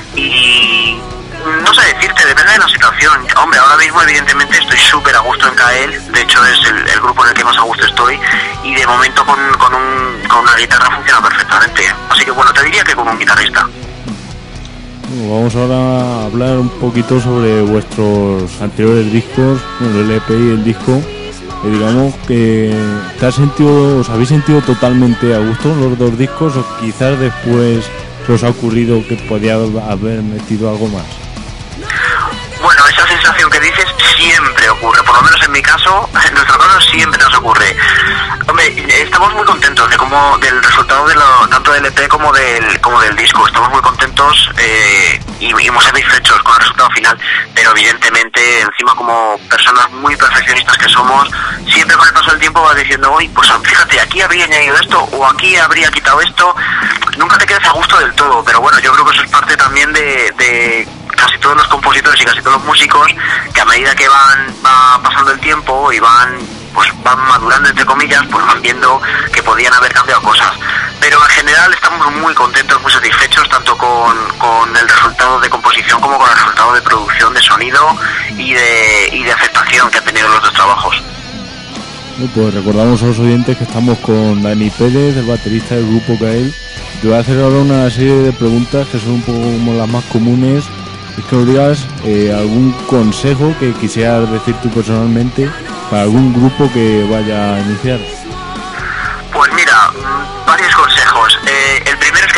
Y no sé decirte, depende de la situación. Hombre, ahora mismo evidentemente estoy súper a gusto en Kael, de hecho es el grupo en el que más a gusto estoy, y de momento con una guitarra funciona perfectamente. Así que bueno, te diría que con un guitarrista. Bueno, vamos ahora a hablar un poquito sobre vuestros anteriores discos, bueno, el EP y el disco. Digamos que os habéis sentido totalmente a gusto los dos discos, o quizás después se os ha ocurrido que podía haber metido algo más. Bueno, esa sensación que dices siempre ocurre, por lo menos en mi caso, en nuestro caso siempre nos ocurre. Hombre, estamos muy contentos del resultado tanto del EP como del disco. Estamos muy contentos y muy satisfechos con el resultado final, pero evidentemente, encima, como personas muy perfeccionistas que somos, siempre con el paso del tiempo vas diciendo, oye, pues fíjate, aquí habría añadido esto o aquí habría quitado esto. Nunca te quedas a gusto del todo, pero bueno, yo creo que eso es parte también de casi todos los compositores y casi todos los músicos, que a medida que va pasando el tiempo y van madurando, entre comillas, pues van viendo que podían haber cambiado cosas. Pero en general estamos muy contentos, muy satisfechos, tanto con el resultado de composición como con el resultado de producción, de sonido y de aceptación que han tenido los dos trabajos. Bueno, pues recordamos a los oyentes que estamos con Dani Pérez, el baterista del grupo Kael. Te voy a hacer ahora una serie de preguntas que son un poco como las más comunes. Es que nos digas algún consejo que quisieras decir tú personalmente para algún grupo que vaya a iniciar. Pues mira, varios consejos. El primero es que tengan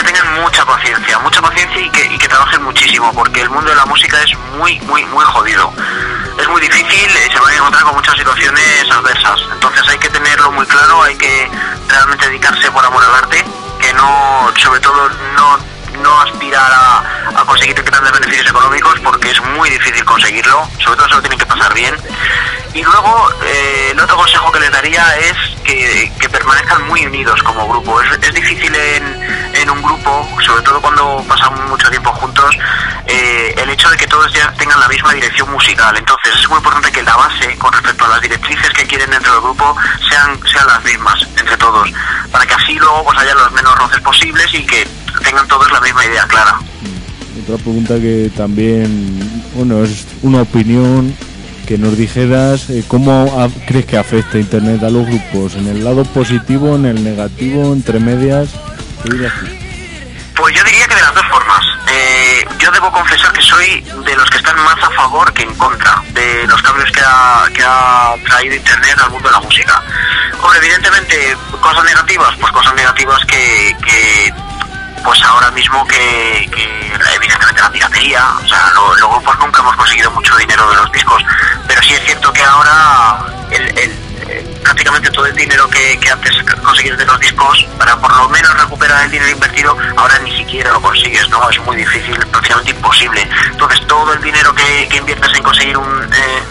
mucha paciencia y que trabajen muchísimo, porque el mundo de la música es muy jodido. Es muy difícil, se van a encontrar con muchas situaciones adversas. Entonces hay que tenerlo muy claro, hay que realmente dedicarse por amor al arte, que no, sobre todo no aspirar a conseguir grandes beneficios económicos, porque es muy difícil conseguirlo, sobre todo se lo tienen que pasar bien. Y luego el otro consejo que les daría es que permanezcan muy unidos como grupo. Es difícil en un grupo, sobre todo cuando pasan mucho tiempo juntos, el hecho de que todos ya tengan la misma dirección musical. Entonces es muy importante que la base con respecto a las directrices que quieren dentro del grupo sean las mismas entre todos, para que así luego pues haya los menos roces posibles y que tengan todos la misma idea clara. Otra pregunta que también, bueno, es una opinión, que nos dijeras cómo crees que afecta Internet a los grupos, en el lado positivo, en el negativo, entre medias. ¿Qué dirías tú? Pues yo diría que de las dos formas. Yo debo confesar que soy de los que están más a favor que en contra de los cambios que ha traído Internet al mundo de la música. Hombre, evidentemente, cosas negativas, pues cosas negativas que pues ahora mismo que evidentemente la piratería, o sea, los grupos nunca hemos conseguido mucho dinero de los discos, pero sí es cierto que ahora prácticamente todo el dinero que antes conseguías de los discos, para por lo menos recuperar el dinero invertido, ahora ni siquiera lo consigues, ¿no? Es muy difícil, prácticamente imposible. Entonces todo el dinero que inviertes en conseguir un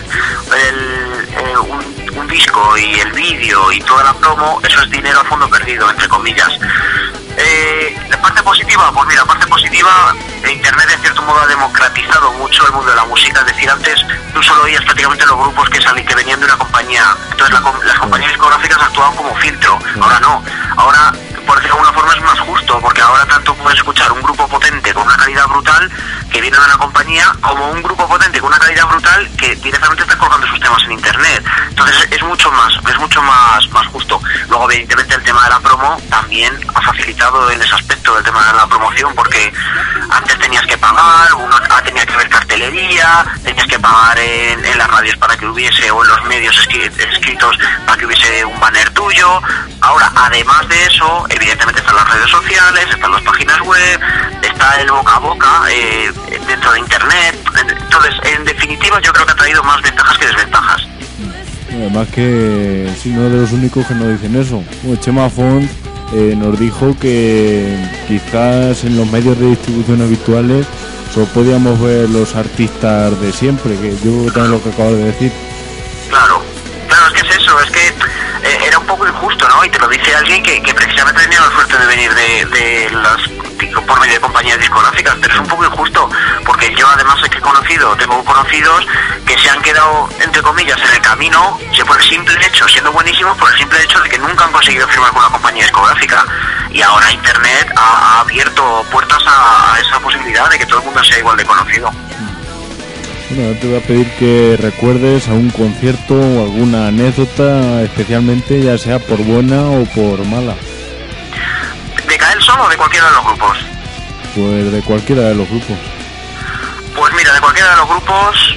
disco y el vídeo y toda la promo, eso es dinero a fondo perdido, entre comillas. La parte positiva, pues mira, la parte positiva, Internet en cierto modo ha democratizado mucho el mundo de la música. Es decir, antes tú solo oías prácticamente los grupos que venían de una compañía, entonces las compañías discográficas actuaban como filtro. Ahora no, ahora por decirlo de alguna forma es más justo, porque ahora tanto puedes escuchar un grupo potente con una calidad brutal que viene de una compañía, como un grupo potente con una calidad brutal que directamente está colgando sus temas en Internet. Entonces es mucho más justo. Luego evidentemente el tema de la promo también ha facilitado en ese aspecto del tema de la promoción, porque antes tenías que pagar, tenía que haber cartelería, tenías que pagar en las radios para que hubiese, o en los medios escritos para que hubiese un banner tuyo. Ahora, además de eso, evidentemente están las redes sociales, están las páginas web, está el boca a boca dentro de Internet. Entonces, en definitiva, yo creo que ha traído más ventajas que desventajas. Además que sí, no de los únicos que nos dicen eso. Bueno, Chema Font nos dijo que quizás en los medios de distribución habituales solo podíamos ver los artistas de siempre, que yo también lo que acabo de decir. Claro, es que es eso, es que era un poco injusto, ¿no? Y te lo dice alguien que precisamente tenía la suerte de venir de las por medio de compañías discográficas, pero es un poco injusto, porque yo además tengo conocidos que se han quedado, entre comillas, en el camino, por el simple hecho, siendo buenísimos, por el simple hecho de que nunca han conseguido firmar con una compañía discográfica. Y ahora Internet ha abierto puertas a esa posibilidad de que todo el mundo sea igual de conocido. Bueno, te voy a pedir que recuerdes a un concierto o alguna anécdota, especialmente, ya sea por buena o por mala. ¿De Cael solo o de cualquiera de los grupos? Pues de cualquiera de los grupos. Pues mira, de cualquiera de los grupos,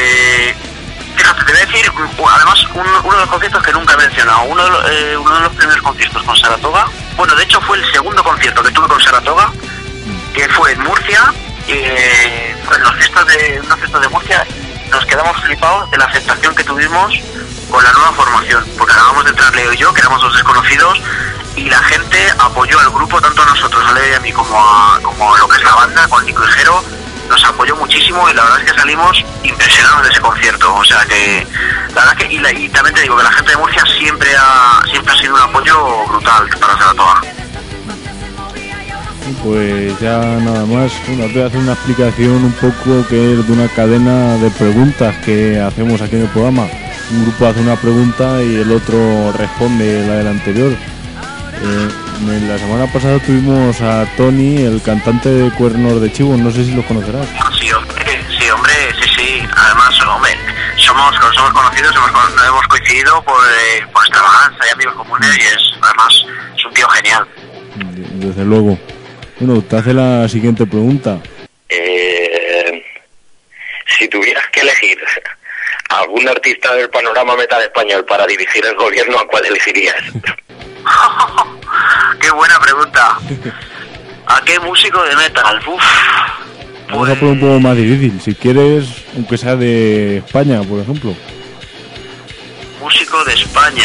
fíjate, te voy a decir, además, uno de los conciertos que nunca he mencionado, uno de los primeros conciertos con Saratoga, bueno, de hecho fue el segundo concierto que tuve con Saratoga, que fue en Murcia, fue en una fiesta de Murcia. Nos quedamos flipados de la aceptación que tuvimos con la nueva formación, porque acabamos de entrar Leo y yo, que éramos dos desconocidos, y la gente apoyó al grupo, tanto a nosotros, a Leo y a mí, como a lo que es la banda, con Nico y Jero. Nos apoyó muchísimo y la verdad es que salimos impresionados de ese concierto. O sea que la verdad que y también te digo que la gente de Murcia siempre ha sido un apoyo brutal para Saratoga. Pues ya nada más, bueno, te voy a hacer una explicación un poco que es de una cadena de preguntas que hacemos aquí en el programa. Un grupo hace una pregunta y el otro responde la del anterior. La semana pasada tuvimos a Tony, el cantante de Cuernos de Chivo, no sé si lo conocerás. Sí, hombre, sí. Además, hombre, somos conocidos, hemos coincidido por extravaganza y amigos comunes, y además es un tío genial. Desde luego. Bueno, te hace la siguiente pregunta. Si tuvieras que elegir algún artista del panorama metal español para dirigir el gobierno, ¿a cuál elegirías? ¡Qué buena pregunta! ¿A qué músico de metal? Uf. Vamos a poner un poco más difícil. Si quieres, aunque sea de España, por ejemplo. Músico de España.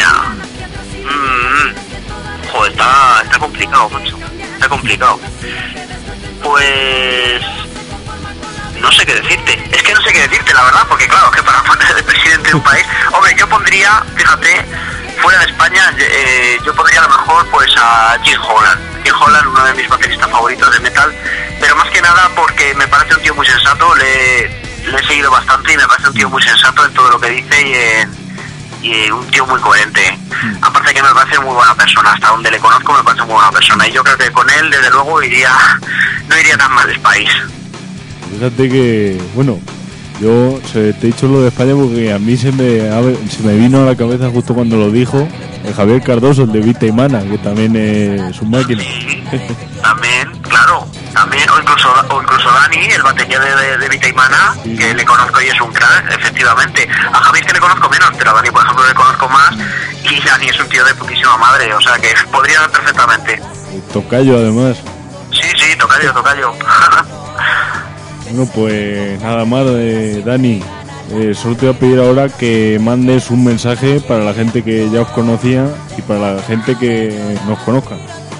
Joder, está complicado, macho. Está complicado. Pues... no sé qué decirte. Es que no sé qué decirte, la verdad, porque claro, que para poner de presidente de un país... Hombre, yo pondría, fíjate, fuera de España, yo pondría a lo mejor pues a Jim Holland. Jim Holland, uno de mis bateristas favoritos de metal, pero más que nada porque me parece un tío muy sensato, le he seguido bastante y me parece un tío muy sensato en todo lo que dice y un tío muy coherente. Aparte que me parece muy buena persona, hasta donde le conozco me parece muy buena persona, y yo creo que con él desde luego no iría tan mal el país. Fíjate que, bueno, yo te he dicho lo de España porque a mí se me vino a la cabeza justo cuando lo dijo el Javier Cardoso, el de Vita y Mana, que también es un máquina. Sí, también, claro, también, o incluso Dani, el batería de Vita y Mana, sí, que le conozco y es un crack, efectivamente. A Javier que le conozco menos, pero a Dani, por ejemplo, le conozco más, y Dani es un tío de putísima madre, o sea que podría dar perfectamente. Tocayo, además. Sí, tocayo. Bueno, pues nada más, Dani. Solo te voy a pedir ahora que mandes un mensaje para la gente que ya os conocía y para la gente que nos conozca.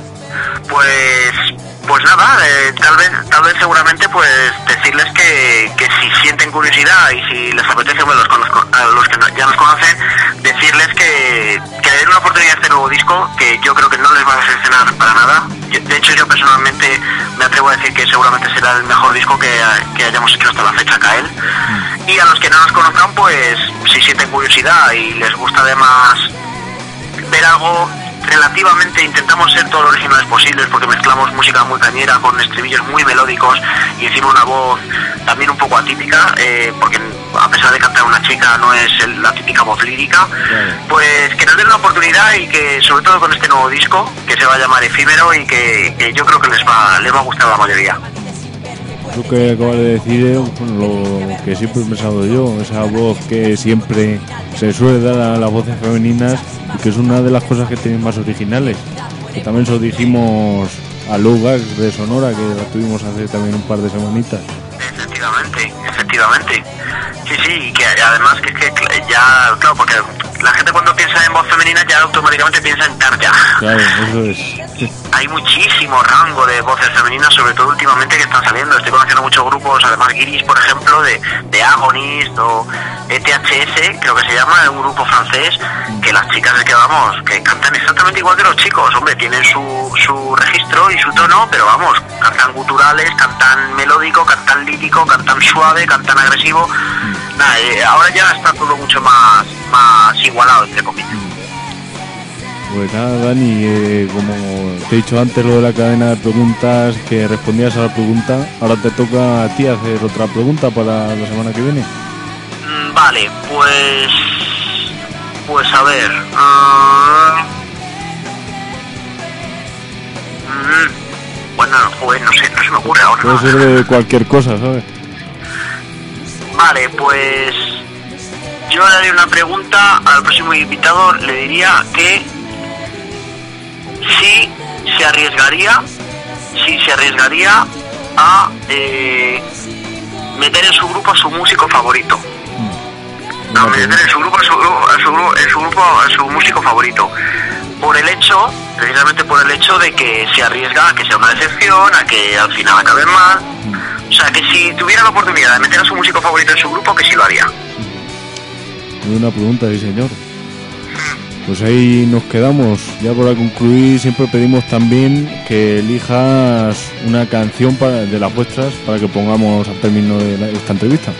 Pues nada, tal vez seguramente pues decirles que si sienten curiosidad y si les apetece, bueno, a los que ya nos conocen, decirles que le den una oportunidad a este nuevo disco, que yo creo que no les va a decepcionar para nada. De hecho, yo personalmente me atrevo a decir que seguramente será el mejor disco que hayamos hecho hasta la fecha, Kael. Y a los que no nos conozcan, pues si sienten curiosidad y les gusta además ver algo relativamente, intentamos ser todo lo originales posibles porque mezclamos música muy cañera con estribillos muy melódicos y encima una voz también un poco atípica, porque a pesar de cantar una chica no es la típica voz lírica, pues que nos den una oportunidad y que sobre todo con este nuevo disco que se va a llamar Efímero y que yo creo que les va a gustar a la mayoría. Lo que acabas de decir es lo que siempre he pensado yo, esa voz que siempre se suele dar a las voces femeninas y que es una de las cosas que tienen más originales, que también se lo dijimos a Lou Gags de Sonora, que la tuvimos hace también un par de semanitas. Efectivamente. Sí, y que además que ya, claro, porque la gente cuando piensa en voz femenina ya automáticamente piensa en Tarja. Claro, eso es. Hay muchísimo rango de voces femeninas, sobre todo últimamente, que están saliendo. Estoy conociendo muchos grupos, además Guiris, por ejemplo, de Agonist o ETHS, creo que se llama, un grupo francés, que las chicas que cantan exactamente igual que los chicos. Hombre, tienen su registro y su tono, pero vamos, cantan guturales, cantan melódico, cantan lírico, cantan suave, cantan agresivo. Nada, ahora ya está todo mucho más igualado, entre comillas. Pues nada, Dani, como te he dicho antes lo de la cadena de preguntas, que respondías a la pregunta, ahora te toca a ti hacer otra pregunta para la semana que viene. Vale, pues a ver, bueno, joder, no sé, no se me ocurre ahora. Puede ser de cualquier cosa, ¿sabes? Vale, pues yo le haré una pregunta al próximo invitado, le diría que si se arriesgaría a meter en su grupo a su músico favorito. A meter en su grupo a su músico favorito. Precisamente por el hecho de que se arriesga a que sea una decepción, a que al final acabe mal. O sea, que si tuviera la oportunidad de meter a su músico favorito en su grupo, que sí lo haría. Una pregunta, sí señor. Pues ahí nos quedamos. Ya para concluir, siempre pedimos también que elijas una canción de las vuestras para que pongamos al término de esta entrevista.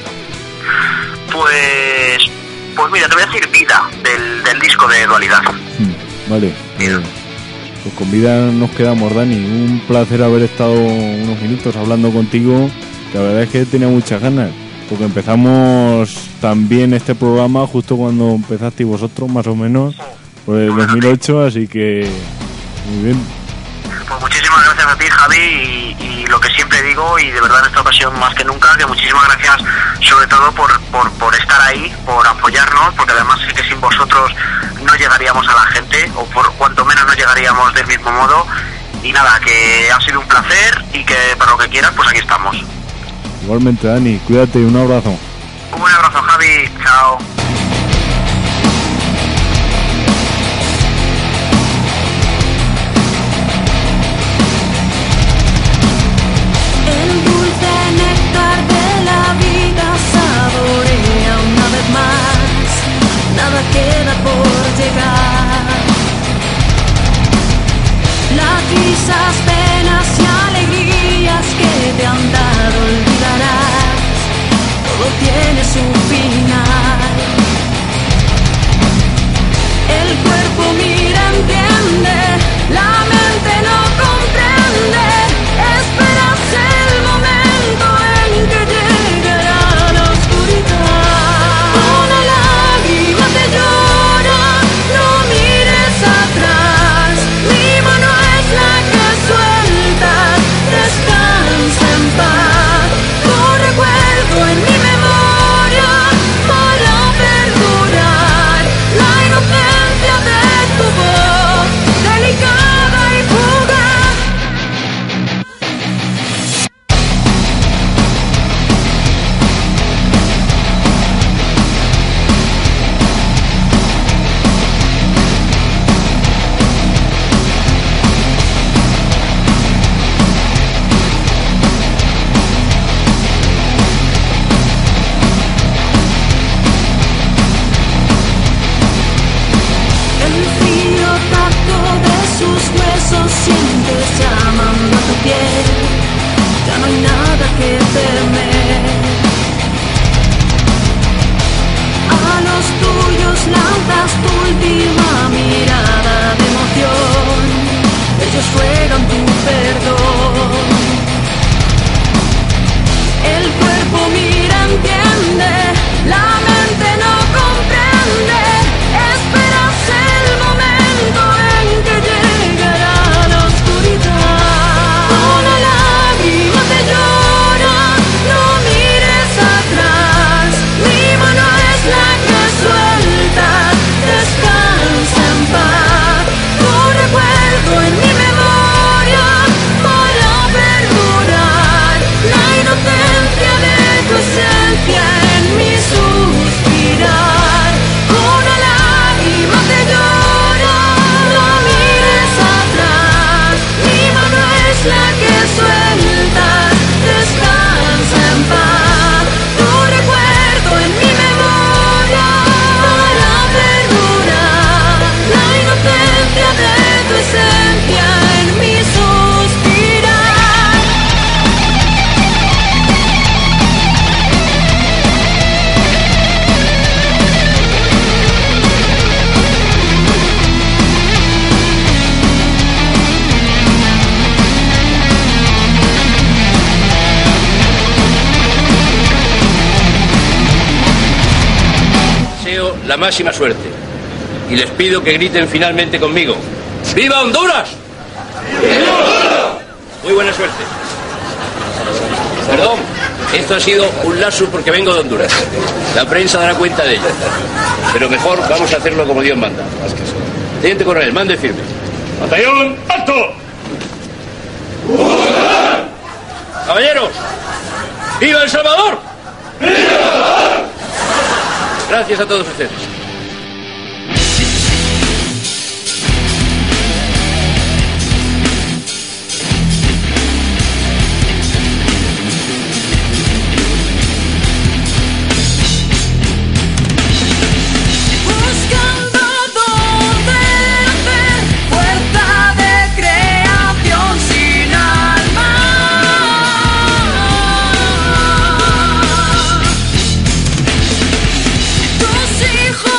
Pues mira, te voy a decir Vida, del disco de Dualidad. Vale. Pues con Vida nos quedamos, Dani. Un placer haber estado unos minutos hablando contigo. La verdad es que tenía muchas ganas, porque empezamos también este programa justo cuando empezasteis vosotros, más o menos, por el 2008, así que muy bien. Pues muchísimas gracias a ti, Javi, y lo que siempre digo, y de verdad en esta ocasión más que nunca, que muchísimas gracias sobre todo por estar ahí, por apoyarnos, porque además sé que sin vosotros no llegaríamos a la gente, o por cuanto menos no llegaríamos del mismo modo, Y nada, que ha sido un placer y que para lo que quieras, pues aquí estamos. Igualmente, Dani, cuídate y un abrazo. Un buen abrazo, Javi. Chao. El dulce néctar de la vida saborea una vez más, nada queda por llegar. Las risas, penas y alegrías que te han dado olvidarás, todo tiene su final. El cuerpo mira, entiende, la mente no comprende, esperas el momento en que llegará la oscuridad. Una lágrima te llora, no mires atrás, mi mano es la que sueltas, descansa en paz, tu recuerdo en mi memoria para perdurar, la inocencia de tu voz, delicada y fugaz. El frío tacto de sus huesos sientes llamando a tu piel, ya no hay nada que temer. A los tuyos lanzas tu última mirada de emoción, ellos fueron tu perdón. El cuerpo mira, entiende, la mente no comprende, esperas el momento en que llegará la oscuridad. Una lágrima te llora, no mires atrás, mi mano es la que sueltas, descansa en paz, tu recuerdo en mi memoria para perdurar, la inocencia de tu esencia en mi suspirar. Una lágrima te llora, no mires atrás, mi mano es la que sueltas, descansa en paz, tu recuerdo en mi memoria para perdurar, la inocencia de tu esencia en mi suspirar. Deseo la máxima suerte y les pido que griten finalmente conmigo: ¡Viva Honduras! Muy buena suerte. Perdón, esto ha sido un lapsus porque vengo de Honduras. La prensa dará cuenta de ello. Pero mejor vamos a hacerlo como Dios manda. Teniente coronel, mande firme. ¡Batallón, alto! Caballeros, ¡viva El Salvador! Gracias a todos ustedes. Buscando dónde nacer, fuerza de creación sin alma. Tus hijos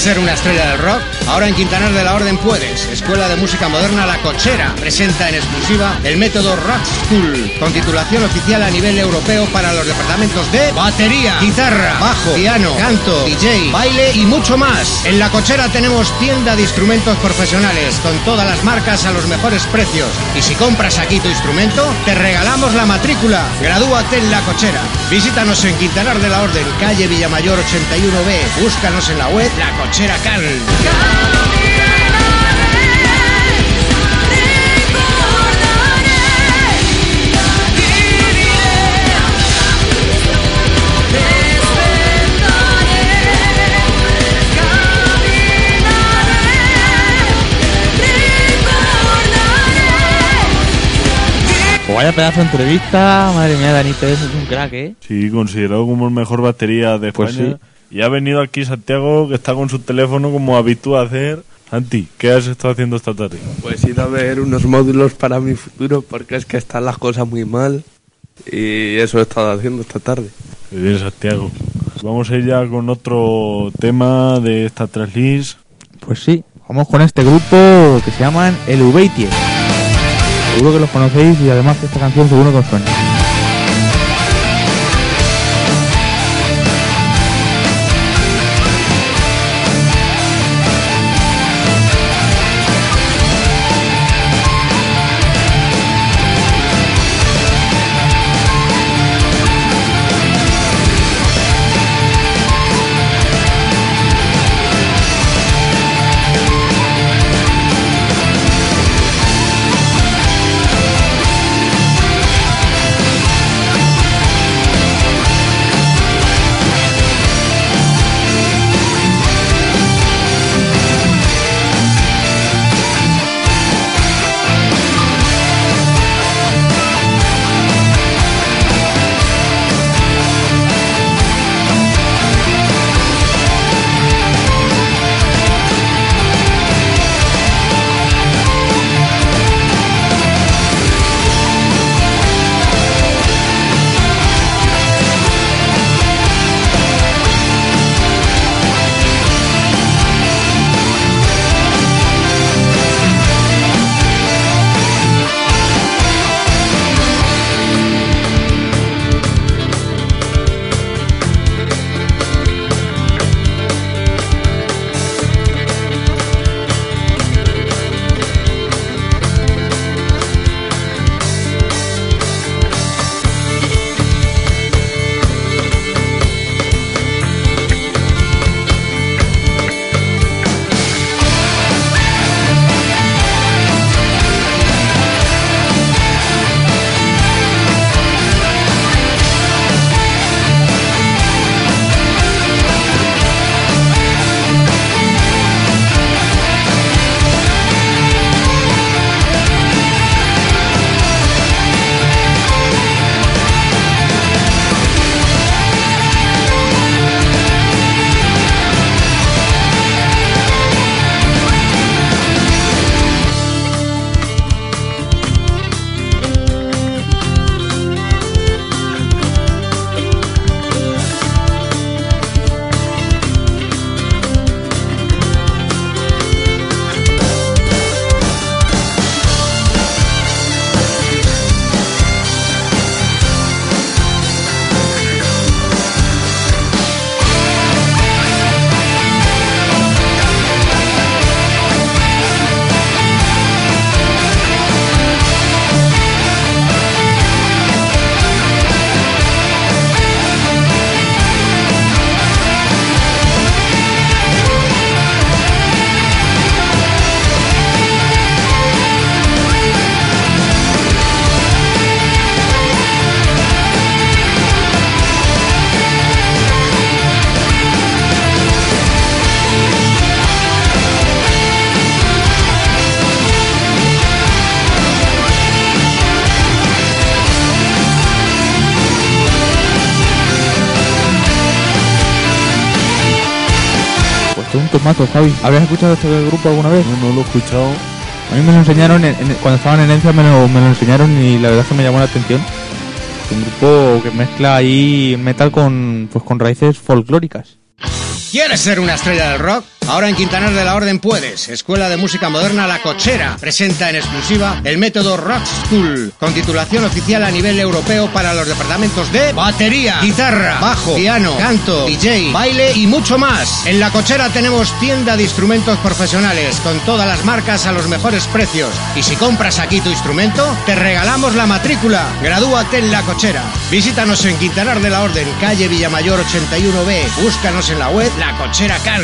ser una estrella del rock? Ahora en Quintanar de la Orden puedes. Escuela de Música Moderna La Cochera presenta en exclusiva el método Rock School, con titulación oficial a nivel europeo para los departamentos de batería, guitarra, bajo, piano, canto, DJ, baile y mucho más. En La Cochera tenemos tienda de instrumentos profesionales con todas las marcas a los mejores precios. Y si compras aquí tu instrumento, te regalamos la matrícula. Gradúate en La Cochera. Visítanos en Quintanar de la Orden, calle Villamayor 81B. Búscanos en la web La Cochera Cal. Pues vaya pedazo de entrevista, madre mía, Dani Pérez es un crack, ¿eh? Sí, considerado como el mejor batería de España. Pues sí. Y ha venido aquí Santiago, que está con su teléfono como habitúa a hacer. Santi, ¿qué has estado haciendo esta tarde? Pues ir a ver unos módulos para mi futuro, porque es que están las cosas muy mal. Y eso he estado haciendo esta tarde. Muy bien, Santiago. Vamos a ir ya con otro tema de esta tracklist. Pues sí, vamos con este grupo que se llaman El Ubeitie. Seguro que los conocéis y además esta canción seguro que os suena. Un tomato, Javi. ¿Habrías escuchado este grupo alguna vez? No lo he escuchado. A mí me lo enseñaron cuando estaban en Encia, me lo enseñaron y la verdad es que me llamó la atención. Es un grupo que mezcla ahí metal con raíces folclóricas. ¿Quieres ser una estrella del rock? Ahora en Quintanar de la Orden puedes. Escuela de Música Moderna La Cochera presenta en exclusiva el método Rock School, con titulación oficial a nivel europeo para los departamentos de batería, guitarra, bajo, piano, canto, DJ, baile y mucho más. En La Cochera tenemos tienda de instrumentos profesionales con todas las marcas a los mejores precios. Y si compras aquí tu instrumento, te regalamos la matrícula. Gradúate en La Cochera. Visítanos en Quintanar de la Orden, calle Villamayor 81B. Búscanos en la web La Cochera Can.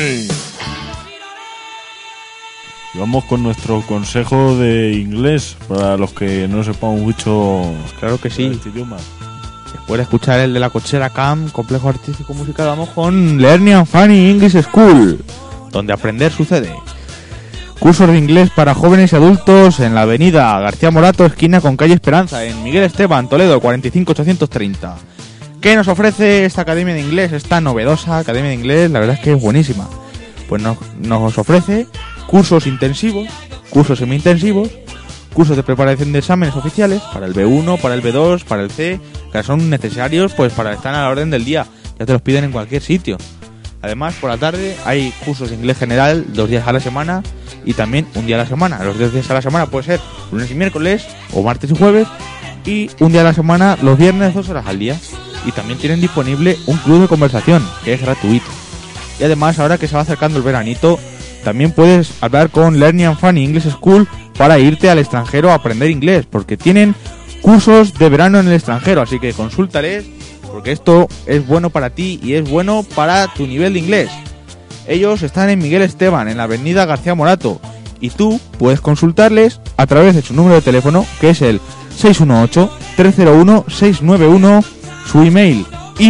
Y vamos con nuestro consejo de inglés para los que no sepan mucho. Claro que sí. Este idioma. Después de escuchar el de La Cochera Camp, complejo artístico musical, vamos con Learning and Funny English School, donde aprender sucede. Cursos de inglés para jóvenes y adultos en la avenida García Morato, esquina con calle Esperanza, en Miguel Esteban, Toledo, 45830. ¿Qué nos ofrece esta academia de inglés? Esta novedosa academia de inglés, la verdad es que es buenísima. Pues nos ofrece cursos intensivos, cursos semi-intensivos, cursos de preparación de exámenes oficiales para el B1, para el B2, para el C, que son necesarios pues para estar a la orden del día. Ya te los piden en cualquier sitio. Además, por la tarde hay cursos de inglés general 2 días a la semana y también un día a la semana. Los 2 días a la semana puede ser lunes y miércoles o martes y jueves, y un día a la semana los viernes 2 horas al día. Y también tienen disponible un club de conversación que es gratuito. Y además, ahora que se va acercando el veranito, también puedes hablar con Learning and Funny English School para irte al extranjero a aprender inglés, porque tienen cursos de verano en el extranjero, así que consúltales, porque esto es bueno para ti y es bueno para tu nivel de inglés. Ellos están en Miguel Esteban, en la avenida García Morato, y tú puedes consultarles a través de su número de teléfono, que es el 618-301-691, su email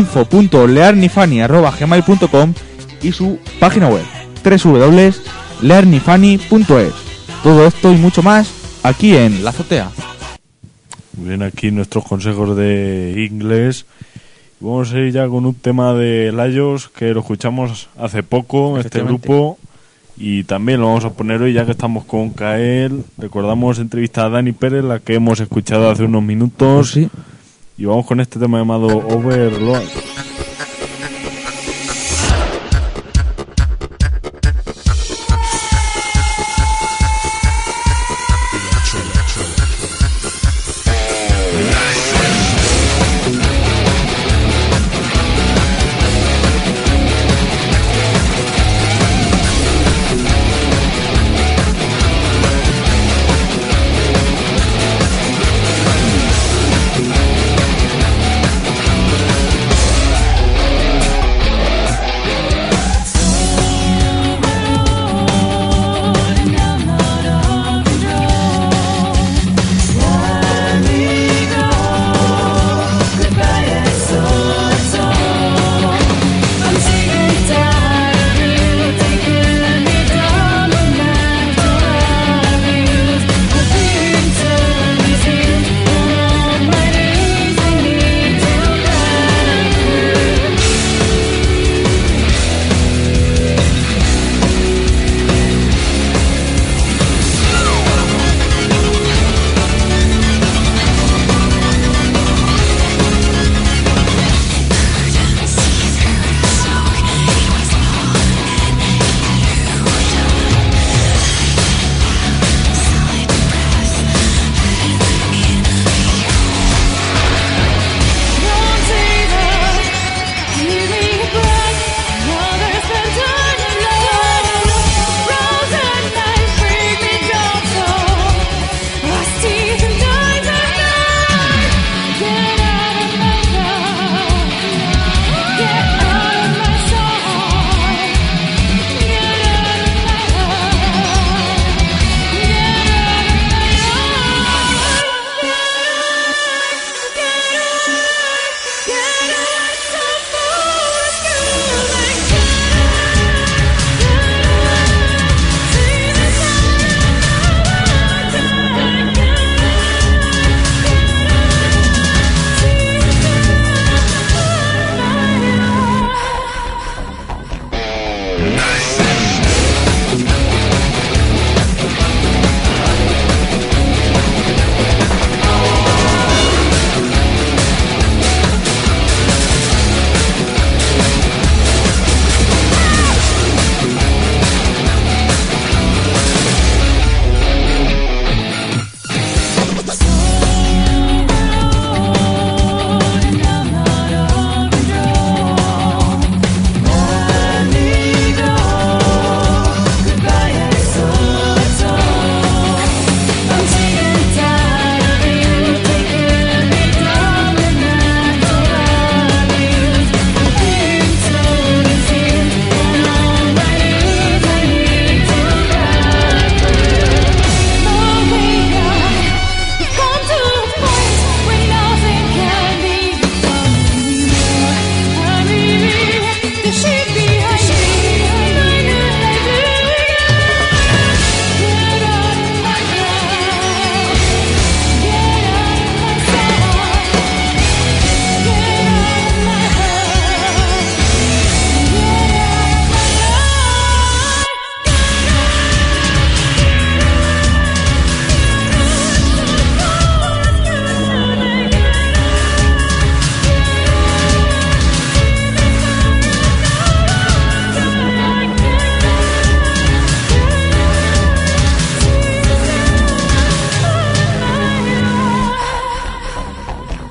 info.learnyfunny@gmail.com y su página web www.learnyfunny.es. Todo esto y mucho más aquí en La Azotea. Muy bien, aquí nuestros consejos de inglés. Vamos a ir ya con un tema de Layos que lo escuchamos hace poco, este grupo, y también lo vamos a poner hoy ya que estamos con Kael. Recordamos entrevista a Dani Pérez, la que hemos escuchado hace unos minutos. Sí. Y vamos con este tema llamado Overload.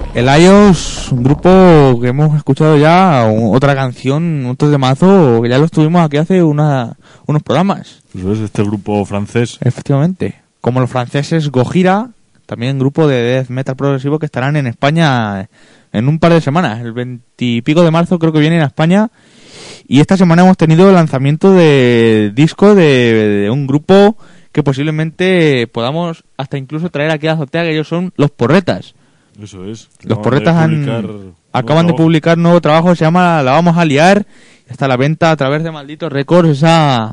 El IOS, un grupo que hemos escuchado ya, otra canción, otro temazo, que ya lo estuvimos aquí hace unos programas. Eso es este grupo francés. Efectivamente. Como los franceses Gojira, también grupo de death metal progresivo que estarán en España en un par de semanas. El 20 y pico de marzo creo que vienen a España. Y esta semana hemos tenido el lanzamiento de disco de un grupo que posiblemente podamos hasta incluso traer aquí a Azotea, que ellos son Los Porretas. Eso es. Los Porretas acaban de publicar nuevo trabajo, se llama La Vamos a Liar. Está a la venta a través de Malditos Records, esa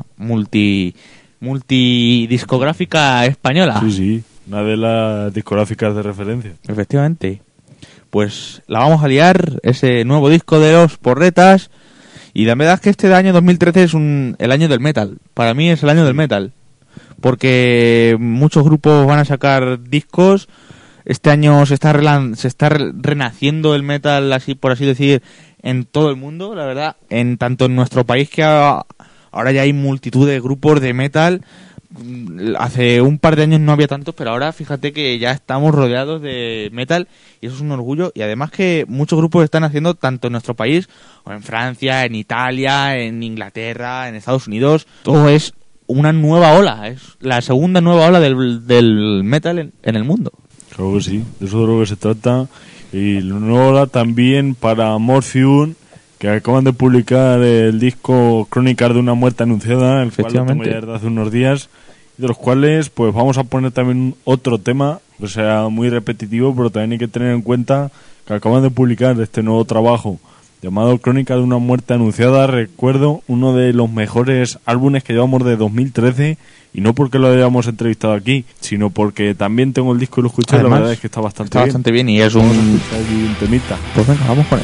multidiscográfica española. Sí, una de las discográficas de referencia. Efectivamente. Pues La Vamos a Liar, ese nuevo disco de Los Porretas. Y la verdad es que este año 2013 es el año del metal. Para mí es el año del metal. Porque muchos grupos van a sacar discos. Este año se está renaciendo el metal, así por así decir, en todo el mundo, la verdad. Tanto en nuestro país, que ahora ya hay multitud de grupos de metal. Hace un par de años no había tantos, pero ahora fíjate que ya estamos rodeados de metal y eso es un orgullo. Y además que muchos grupos están haciendo tanto en nuestro país, o en Francia, en Italia, en Inglaterra, en Estados Unidos. Todo es una nueva ola, es la segunda nueva ola del metal en el mundo. Claro que sí, de eso es de lo que se trata. Y la nueva ola también para Morpheum, que acaban de publicar el disco Crónicas de una muerte anunciada, el cual lo tengo ya desde hace unos días, y de los cuales pues vamos a poner también otro tema, o sea, muy repetitivo, pero también hay que tener en cuenta que acaban de publicar este nuevo trabajo llamado Crónicas de una muerte anunciada. Recuerdo, uno de los mejores álbumes que llevamos de 2013, y no porque lo hayamos entrevistado aquí, sino porque también tengo el disco y lo escuché. Además, la verdad es que está bastante bien y es un temita. Pues venga, vamos con él.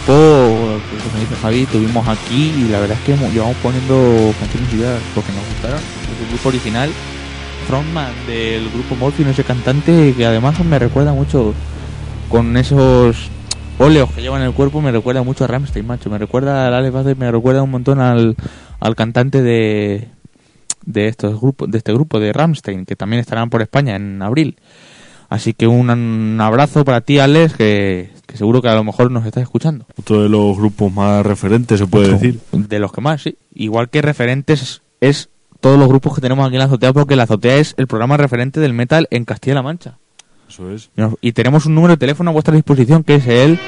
grupo, como dice Javi, tuvimos aquí y la verdad es que llevamos poniendo canciones y ideas porque nos gustaron. Es el grupo original, frontman del grupo Morphine, ese cantante que además me recuerda mucho con esos óleos que lleva en el cuerpo, me recuerda mucho a Rammstein, macho. Me recuerda al Alex Bade, me recuerda un montón al cantante de este grupo de Rammstein, que también estarán por España en abril. Así que un abrazo para ti, Alex, que seguro que a lo mejor nos estás escuchando. Otro de los grupos más referentes, se puede decir. De los que más, sí. Igual que referentes es todos los grupos que tenemos aquí en La Azotea, porque La Azotea es el programa referente del metal en Castilla-La Mancha. Eso es. Y tenemos un número de teléfono a vuestra disposición, que es el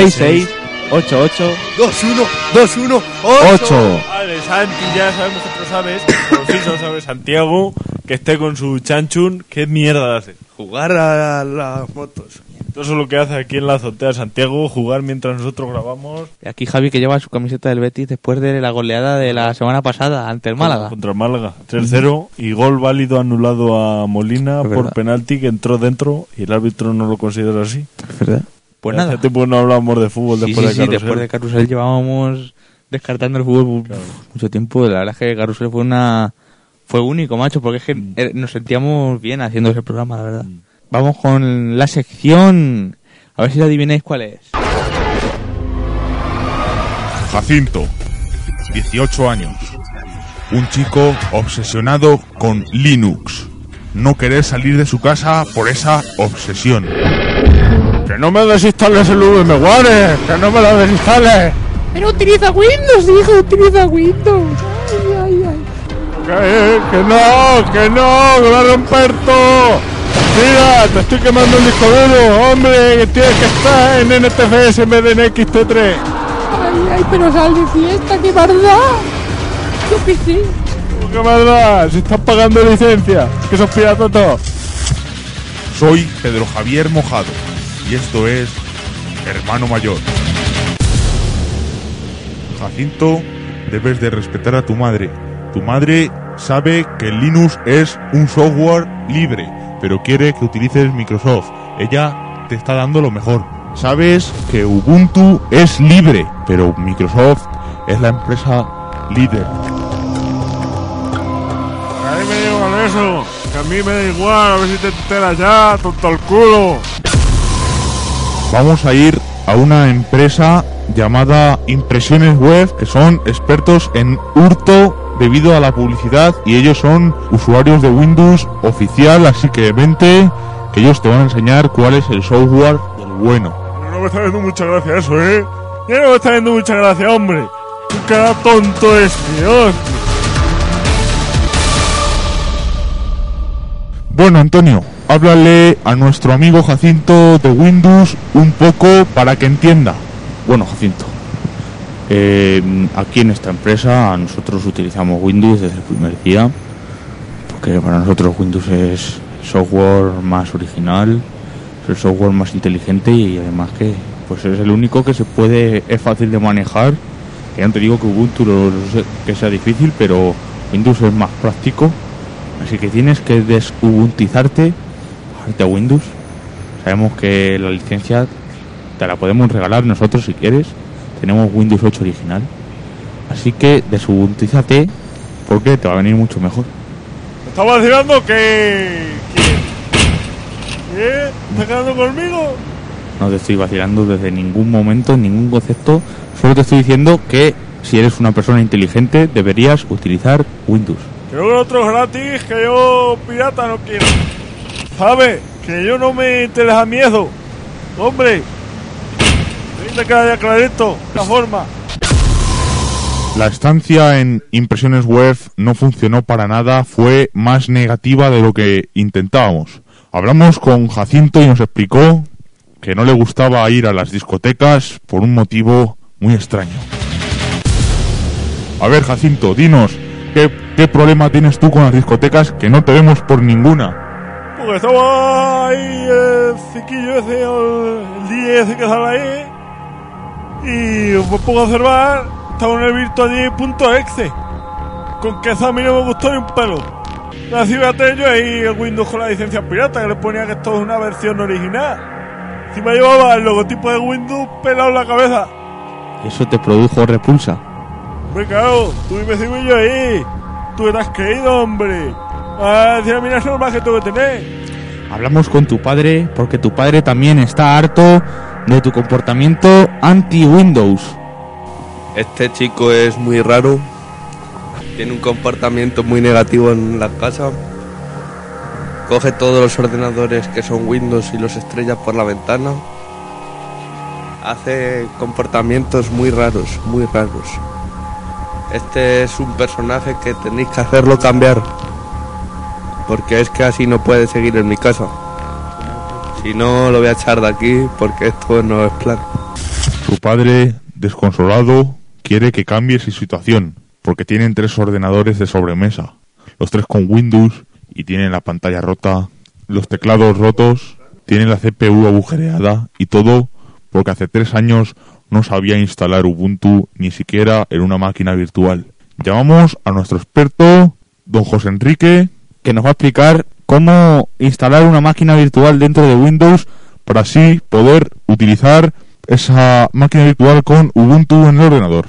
6688212188. Vale, Santi, ya sabemos que tú sabes, por fin lo sabe Santiago, que esté con su chanchun. ¿Qué mierda hace? Jugar a las motos. Eso es lo que hace aquí en La Azotea Santiago, jugar mientras nosotros grabamos. Y aquí Javi, que lleva su camiseta del Betis después de la goleada de la semana pasada ante el Málaga. Contra el Málaga, 3-0, y gol válido anulado a Molina por penalti, que entró dentro y el árbitro no lo considera así. Es verdad. Pues nada. Hace tiempo no hablábamos de fútbol después de Carrusel. Después de Carrusel llevábamos descartando el fútbol mucho tiempo. La verdad es que Carrusel fue único, macho, porque es que nos sentíamos bien haciendo ese programa, la verdad. Vamos con la sección, a ver si adivináis cuál es. Jacinto, 18 años. Un chico obsesionado con Linux. No querer salir de su casa por esa obsesión. ¡Que no me desinstales el VMware! ¡Que no me lo desinstales! Pero utiliza Windows, hijo, utiliza Windows. Ay. ¡Que no! ¡Que lo a romper todo! ¡Mira! ¡Te estoy quemando el disco duro! ¡Hombre! ¡Que tienes que estar en NTFS en vez de en XT3! Ay, pero sal de fiesta, qué maldad. Yo qué sé. ¿Qué maldad? Si estás pagando licencia, que sos pirata todo. Soy Pedro Javier Mojado y esto es Hermano Mayor. Jacinto, debes de respetar a tu madre. Tu madre sabe que Linux es un software libre, pero quiere que utilices Microsoft. Ella te está dando lo mejor. Sabes que Ubuntu es libre, pero Microsoft es la empresa líder. A mí me da igual eso, que a mí me da igual, a ver si te enteras ya, tonto el culo. Vamos a ir a una empresa llamada Impresiones Web, que son expertos en hurto debido a la publicidad, y ellos son usuarios de Windows oficial, así que vente, que ellos te van a enseñar cuál es el software del bueno. No me está viendo mucha gracia eso, ¿eh? Ya no me está viendo mucha gracia, hombre. ¡Qué tonto es, Dios! Bueno, Antonio, háblale a nuestro amigo Jacinto de Windows un poco para que entienda. Bueno, Jacinto, aquí en esta empresa nosotros utilizamos Windows desde el primer día, porque para nosotros Windows es el software más original, es el software más inteligente y además que pues es el único que es fácil de manejar. Que ya no te digo que Ubuntu que sea difícil, pero Windows es más práctico. Así que tienes que desubuntizarte, bajarte a Windows. Sabemos que la licencia te la podemos regalar nosotros si quieres. Tenemos Windows 8 original. Así que desubuntízate porque te va a venir mucho mejor. ¿Me estás vacilando que...? ¿Qué? ¿Estás quedando conmigo? No te estoy vacilando desde ningún momento, en ningún concepto. Solo te estoy diciendo que si eres una persona inteligente deberías utilizar Windows. Quiero que otro gratis, que yo pirata no quiero. ¿Sabes? Que yo no me interesa miedo. Hombre, te queda ya clarito la forma. La estancia en Impresiones Web no funcionó para nada, fue más negativa de lo que intentábamos. Hablamos con Jacinto y nos explicó que no le gustaba ir a las discotecas por un motivo muy extraño. A ver, Jacinto, dinos, ¿qué problema tienes tú con las discotecas que no te vemos por ninguna? Porque estaba ahí el ciquillo ese, el DJ ese que sale ahí, y un poco a observar, estaba en el virtual.exe, con que esa a mí no me gustó ni un pelo. Así fíjate yo ahí el Windows con la licencia pirata, que le ponía que esto es una versión original. Si me llevaba el logotipo de Windows pelado en la cabeza. Eso te produjo repulsa. Me cago, tú y me sigo yo ahí. Tú eras creído, hombre. Si a mí no es normal que tengo que tener. Hablamos con tu padre porque tu padre también está harto de tu comportamiento anti-Windows. Este chico es muy raro. Tiene un comportamiento muy negativo en la casa. Coge todos los ordenadores que son Windows y los estrella por la ventana. Hace comportamientos muy raros, muy raros. Este es un personaje que tenéis que hacerlo cambiar. Porque es que así no puede seguir en mi casa. Si no, lo voy a echar de aquí porque esto no es plan. Su padre, desconsolado, quiere que cambie su situación, porque tienen 3 ordenadores de sobremesa, los 3 con Windows, y tienen la pantalla rota, los teclados rotos, tienen la CPU agujereada, y todo porque hace 3 años no sabía instalar Ubuntu ni siquiera en una máquina virtual. Llamamos a nuestro experto, don José Enrique, que nos va a explicar cómo instalar una máquina virtual dentro de Windows para así poder utilizar esa máquina virtual con Ubuntu en el ordenador.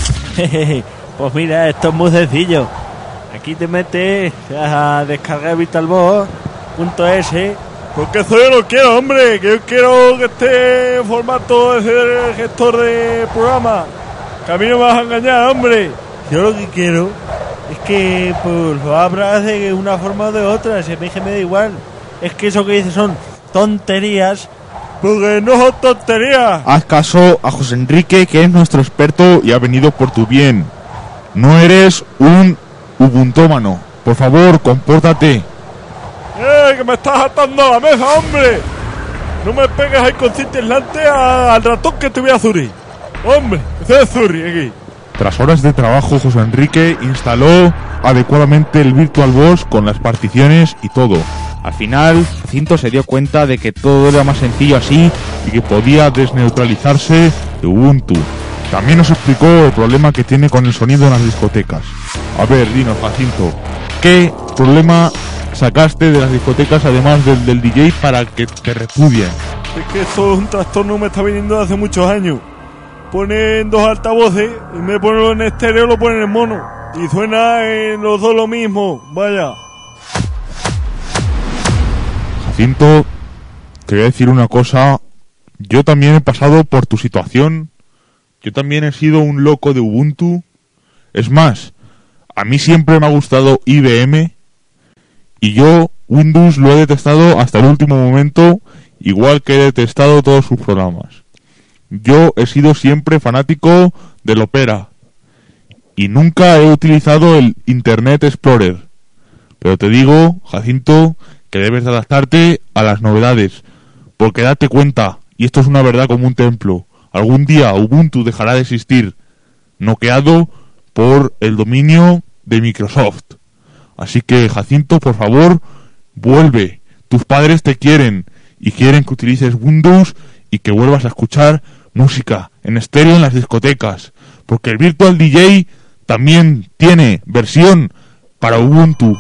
Pues mira, esto es muy sencillo. Aquí te metes a descargar VitalVox.es. Porque eso yo no quiero, hombre. Que yo quiero que esté en formato de gestor de programa. Que a mí no me vas a engañar, hombre. Yo lo que quiero es que pues lo abras de una forma o de otra. Si a mí que me da igual. Es que eso que dices son tonterías. Porque no son tonterías. Haz caso a José Enrique, que es nuestro experto y ha venido por tu bien. No eres un ubuntómano. Por favor, compórtate. Que me estás atando a la mesa, hombre. No me pegues ahí con cinta aislante al ratón que te voy a zurrir. Hombre, ese es zurri aquí. Tras horas de trabajo, José Enrique instaló adecuadamente el VirtualBox con las particiones y todo. Al final, Jacinto se dio cuenta de que todo era más sencillo así y que podía desneutralizarse de Ubuntu. También nos explicó el problema que tiene con el sonido en las discotecas. A ver, dinos, Jacinto, ¿qué problema sacaste de las discotecas además del DJ para que te repudien? Es que eso es un trastorno que me está viniendo de hace muchos años. Ponen 2 altavoces y me ponen en estéreo, lo ponen en mono y suena en los dos lo mismo. Vaya. Jacinto, te voy a decir una cosa. Yo también he pasado por tu situación. Yo también he sido un loco de Ubuntu. Es más, a mí siempre me ha gustado IBM y yo Windows lo he detestado hasta el último momento, igual que he detestado todos sus programas. Yo he sido siempre fanático del Opera y nunca he utilizado el Internet Explorer. Pero te digo, Jacinto, que debes de adaptarte a las novedades, porque date cuenta, y esto es una verdad como un templo, algún día Ubuntu dejará de existir, noqueado por el dominio de Microsoft. Así que, Jacinto, por favor, vuelve. Tus padres te quieren y quieren que utilices Windows y que vuelvas a escuchar música en estéreo en las discotecas, porque el Virtual DJ también tiene versión para Ubuntu.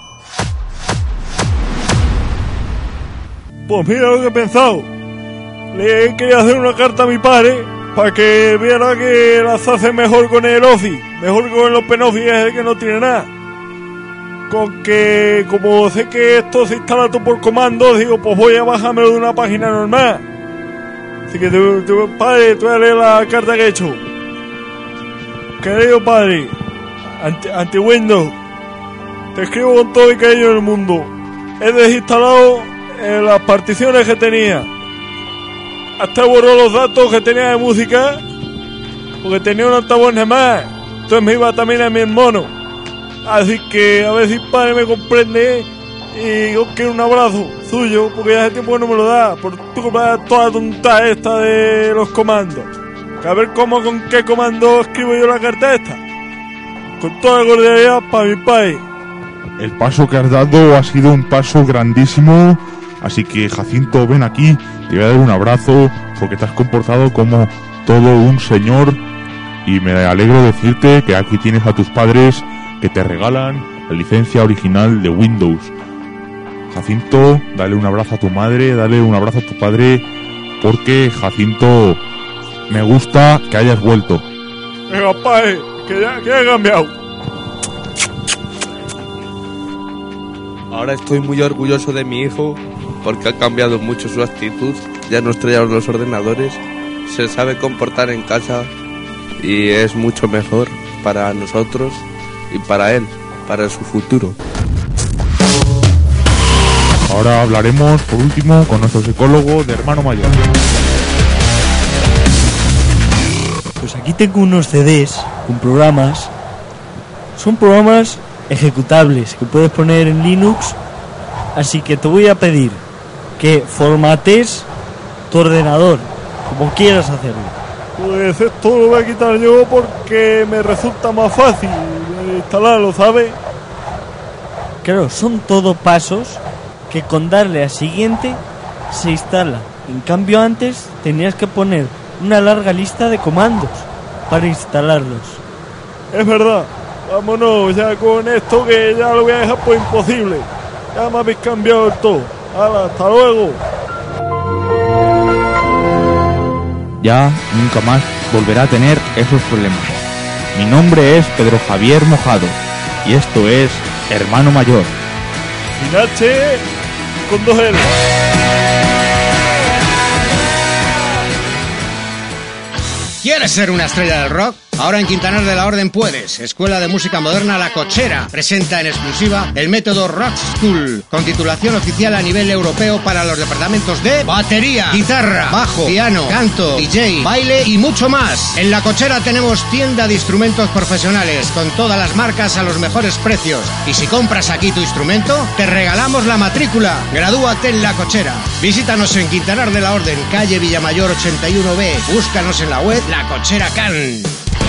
Pues mira lo que he pensado. Le quería hacer una carta a mi padre para que viera que las hace mejor con el Office, mejor con el OpenOffice, que no tiene nada. Con que, como sé que esto se instala todo por comando, digo, pues voy a bajármelo de una página normal. Así que, padre, te voy a leer la carta que he hecho. Querido padre, ante Windows, te escribo con todo el cariño del mundo. He desinstalado las particiones que tenía. Hasta borró los datos que tenía de música, porque tenía un altavoz nada más. Entonces me iba también a mi hermano. Así que a ver si padre me comprende y yo quiero un abrazo suyo, porque ya hace tiempo que no me lo da, por tu culpa toda tonta esta de los comandos. Que a ver cómo, con qué comando escribo yo la carta esta. Con toda la cordialidad para mi padre. El paso que has dado ha sido un paso grandísimo, así que, Jacinto, ven aquí, te voy a dar un abrazo porque te has comportado como todo un señor y me alegro decirte que aquí tienes a tus padres que te regalan la licencia original de Windows. Jacinto, dale un abrazo a tu madre, dale un abrazo a tu padre, porque Jacinto Me gusta que hayas vuelto. Venga, pae, que ya he cambiado. Ahora estoy muy orgulloso de mi hijo porque ha cambiado mucho su actitud. Ya no estrella los ordenadores, se sabe comportar en casa y es mucho mejor para nosotros y para él, para su futuro. Ahora hablaremos, por último, con nuestro psicólogo de hermano mayor. Pues aquí tengo unos CDs con programas. Son programas ejecutables que puedes poner en Linux. Así que te voy a pedir que formates tu ordenador, como quieras hacerlo. Pues esto lo voy a quitar yo porque me resulta más fácil instalarlo, ¿sabes? Claro, son todo pasos que con darle a siguiente se instala. En cambio antes tenías que poner una larga lista de comandos para instalarlos. Es verdad, vámonos ya con esto que ya lo voy a dejar por imposible. Ya me habéis cambiado el todo. ¡Hala, hasta luego! Ya nunca más volverá a tener esos problemas. Mi nombre es Pedro Javier Mojado y esto es Hermano Mayor. Sin H, con 2 L. ¿Quieres ser una estrella del rock? Ahora en Quintanar de la Orden puedes. Escuela de Música Moderna La Cochera presenta en exclusiva el método Rock School, con titulación oficial a nivel europeo para los departamentos de batería, guitarra, bajo, piano, canto, DJ, baile y mucho más. En La Cochera tenemos tienda de instrumentos profesionales con todas las marcas a los mejores precios. Y si compras aquí tu instrumento, te regalamos la matrícula. Gradúate en La Cochera. Visítanos en Quintanar de la Orden, calle Villamayor 81B. Búscanos en la web La Cochera Can.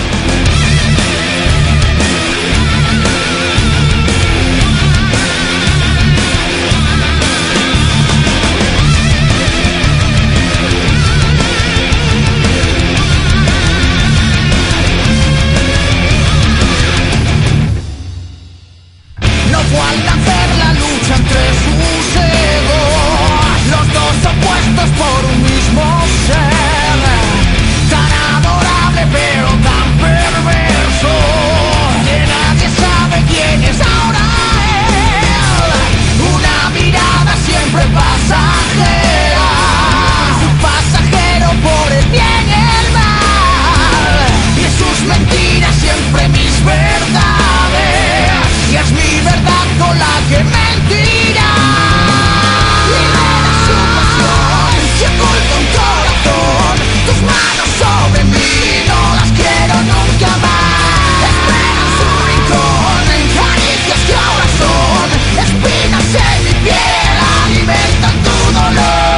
No falta hacer la lucha entre sus egos, los dos opuestos por un mismo ser, tan adorable pero tan perverso, que nadie sabe quién es ahora él. Una mirada siempre pasajera, un pasajero por el bien y el mal, y sus mentiras siempre mis verdades, y es mi verdad con la que mentirá. Libera su pasión, se oculta un corazón, tus manos sobre mí, no las quiero nunca más. Espera en su rincón, en caricias que ahora son espinas en mi piel, alimentan tu dolor.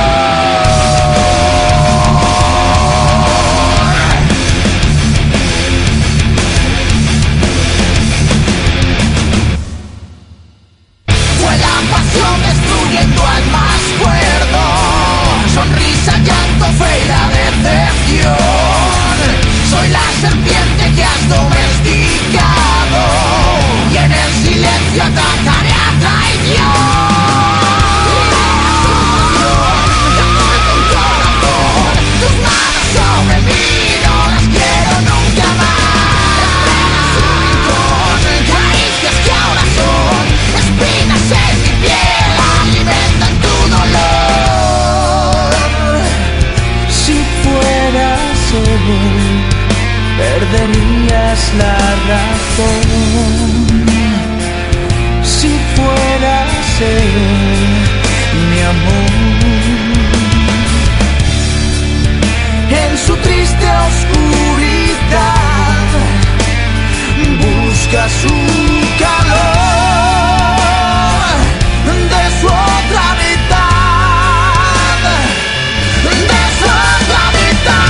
Fue la pasión destruyendo al más cuerdo, sonrisa, llanto, fe y la decepción. Soy la serpiente que has domesticado y en el silencio atacaré a traición. Tus manos sobre mí, no las quiero nunca más. Espera su rincón, caricias que ahora son espinas en mi piel, alimentan tu dolor. Si fueras él, perderías la razón. Si fueras él, mi amor. En su triste oscuridad busca su calor de su otra mitad, de su otra mitad.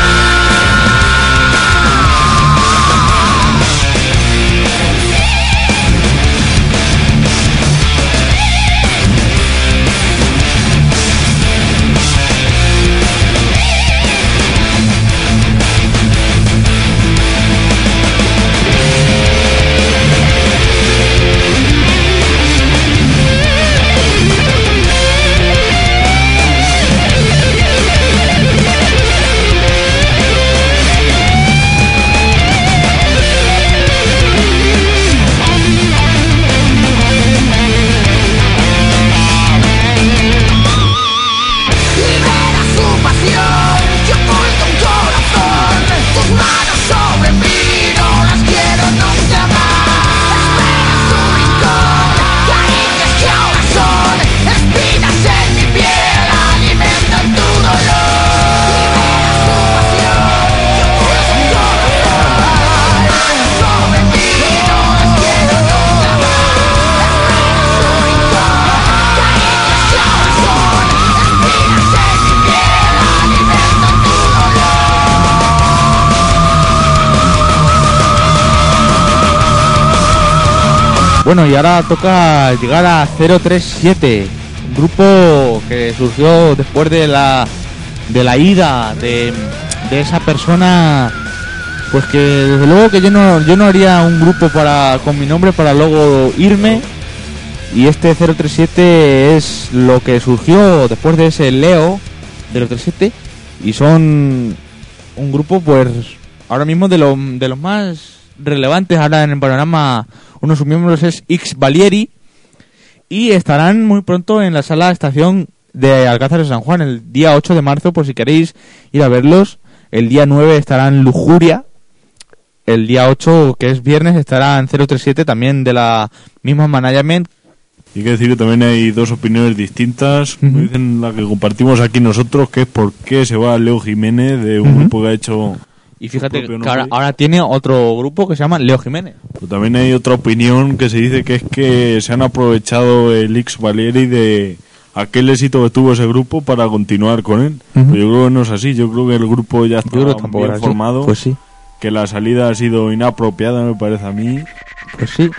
Bueno, y ahora toca llegar a 037, un grupo que surgió después de la ida de esa persona, pues que desde luego que yo no haría un grupo con mi nombre para luego irme. Y este 037 es lo que surgió después de ese Leo 037, y son un grupo pues ahora mismo de los más relevantes ahora en el panorama. Uno de sus miembros es X Valieri y estarán muy pronto en la sala estación de Alcázar de San Juan el día 8 de marzo, por si queréis ir a verlos. El día 9 estarán Lujuria. El día 8, que es viernes, estarán 037, también de la misma management. Hay que decir que también hay dos opiniones distintas. Uh-huh. Dicen la que compartimos aquí nosotros, que es por qué se va Leo Jiménez de un grupo que ha hecho... Y fíjate que ahora tiene otro grupo que se llama Leo Jiménez. Pero también hay otra opinión que se dice que es que se han aprovechado el X Valieri de aquel éxito que tuvo ese grupo para continuar con él. Uh-huh. Pero yo creo que no es así. Yo creo que el grupo ya está bien formado. Pues sí. Que la salida ha sido inapropiada, me parece a mí. Pues sí.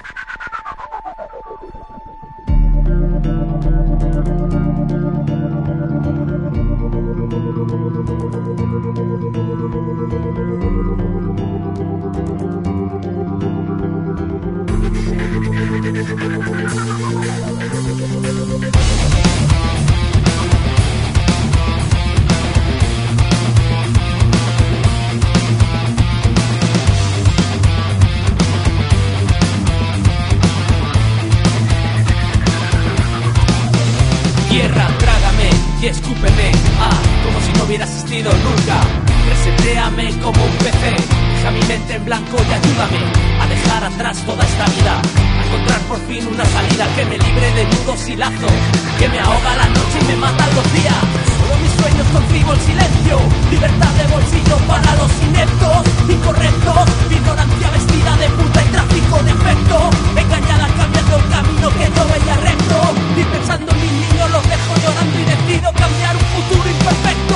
Y escúpeme, como si no hubiera existido nunca. Resetéame como un PC, deja mi mente en blanco y ayúdame a dejar atrás toda esta vida, a encontrar por fin una salida que me libre de nudos y lazos, que me ahoga la noche y me mata los días. Solo mis sueños concibo el silencio, libertad de bolsillo para los ineptos, incorrectos, ignorancia vestida de puta y tráfico de afecto, engañada cambiando el camino que yo veía recto, y pensando en mis niños los dejo llorando y decido cambiar un futuro imperfecto.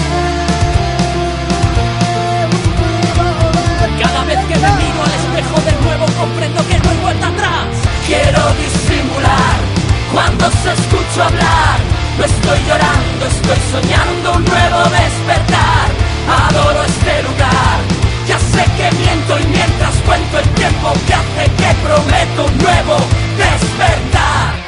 Cada vez que me miro al espejo de nuevo comprendo que no hay vuelta atrás. Quiero disimular cuando se escucho hablar. No estoy llorando, estoy soñando un nuevo despertar. Adoro este lugar, ya sé que miento y mientras cuento el tiempo que hace que prometo un nuevo despertar.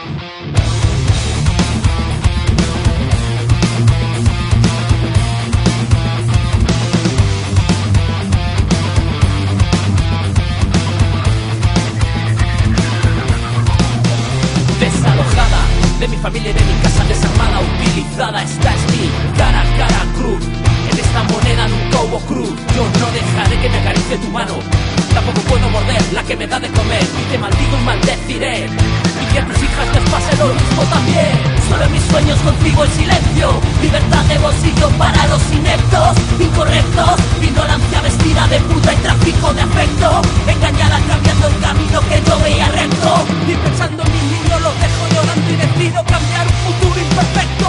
Desalojada de mi familia y de mi casa desarmada, utilizada, esta es mi cara a cara cruz. En esta moneda nunca hubo cruz. Yo no dejaré que me acaricie tu mano, tampoco puedo morder la que me da de comer. Y te maldigo y maldeciré, y que a tus hijas les pase lo mismo también. Solo en mis sueños concibo el silencio, libertad de bolsillo para los ineptos, incorrectos, ignorancia vestida de puta y tráfico de afecto, engañada cambiando el camino que yo veía recto, y pensando en mis niños los dejo llorando y decido cambiar un futuro imperfecto.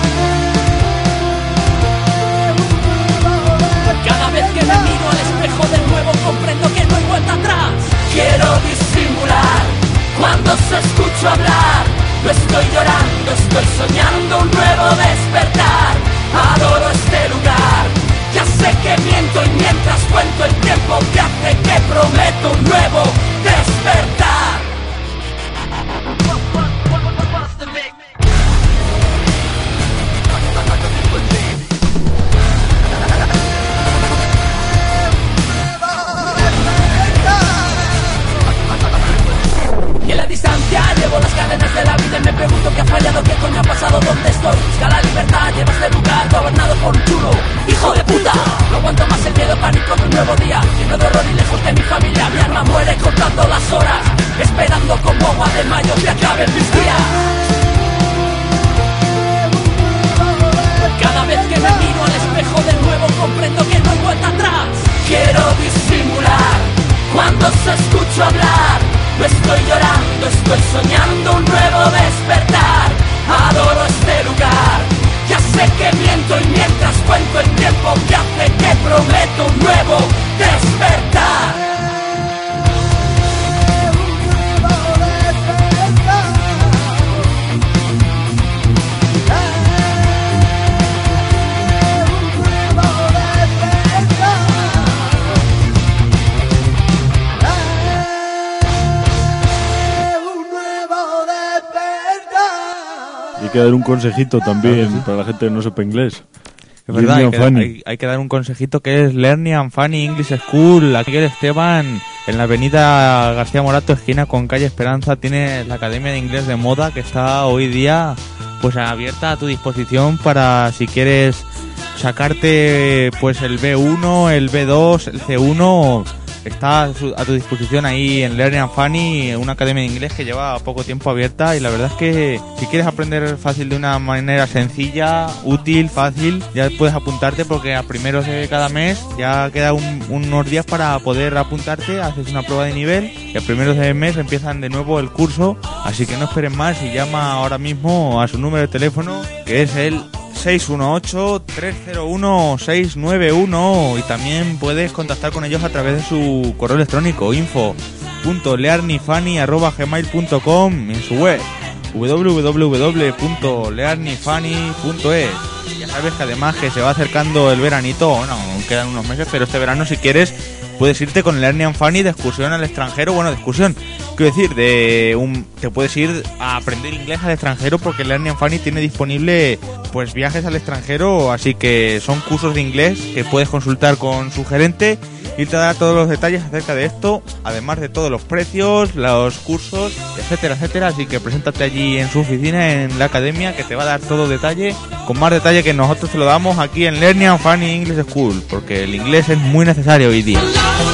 Cada vez que me miro al espejo de nuevo comprendo que no hay vuelta atrás. Quiero disimular cuando se escucho hablar. No estoy llorando, estoy soñando un nuevo despertar. Adoro este lugar, ya sé que miento y mientras cuento el tiempo que hace que prometo un nuevo despertar. Y en la distancia llevo las cadenas de la vida y me pregunto qué ha fallado, qué coño ha pasado, dónde estoy. Busca la libertad, lleva este lugar gobernado por un chulo hijo de puta. No aguanto más el miedo, pánico de un nuevo día, lleno de horror y lejos de mi familia. Mi alma muere contando las horas, esperando como agua de mayo que acaben mis días. Cada vez que me miro al espejo de nuevo comprendo que no hay vuelta atrás. Quiero disimular cuando se escucho hablar. No estoy llorando, estoy soñando un nuevo despertar. Adoro este lugar, ya sé que miento y mientras cuento el tiempo que hace que prometo un nuevo despertar. que dar un consejito también para la gente que no sepa inglés. Es verdad, hay que dar un consejito que es Learning and Funny English School. Aquí el Esteban, en la avenida García Morato, esquina con calle Esperanza, tiene la Academia de Inglés de Moda, que está hoy día pues abierta a tu disposición para si quieres sacarte pues el B1, el B2, el C1. Está a tu disposición ahí en Learning and Funny, una academia de inglés que lleva poco tiempo abierta, y la verdad es que si quieres aprender fácil de una manera sencilla, útil, fácil, ya puedes apuntarte, porque a primeros de cada mes ya queda unos días para poder apuntarte, haces una prueba de nivel y a primeros de mes empiezan de nuevo el curso, así que no esperes más y llama ahora mismo a su número de teléfono, que es el 618-301-691, y también puedes contactar con ellos a través de su correo electrónico info.learnyfunny@gmail.com, en su web www.learnyfunny.es. Ya sabes que además que se va acercando el veranito, bueno, quedan unos meses, pero este verano si quieres puedes irte con Learning and Funny de excursión al extranjero. Bueno, de excursión, quiero decir, te puedes ir a aprender inglés al extranjero, porque Learning and Funny tiene disponible pues viajes al extranjero, así que son cursos de inglés que puedes consultar con su gerente y te dará todos los detalles acerca de esto, además de todos los precios, los cursos, etcétera, etcétera. Así que preséntate allí en su oficina, en la academia, que te va a dar todo detalle, con más detalle que nosotros te lo damos aquí en Learning and Funny English School, porque el inglés es muy necesario hoy día.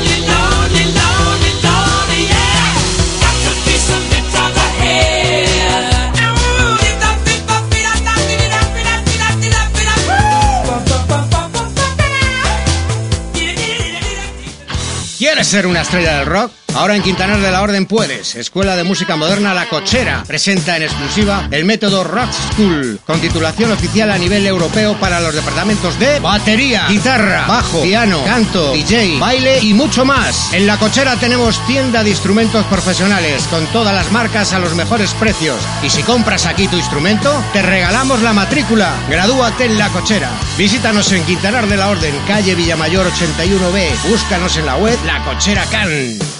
¿Quieres ser una estrella del rock? Ahora en Quintanar de la Orden puedes. Escuela de Música Moderna La Cochera presenta en exclusiva el método Rock School, con titulación oficial a nivel europeo para los departamentos de batería, guitarra, bajo, piano, canto, DJ, baile y mucho más. En La Cochera tenemos tienda de instrumentos profesionales con todas las marcas a los mejores precios. Y si compras aquí tu instrumento, te regalamos la matrícula. Gradúate en La Cochera. Visítanos en Quintanar de la Orden, calle Villamayor 81B. Búscanos en la web La Cochera Can.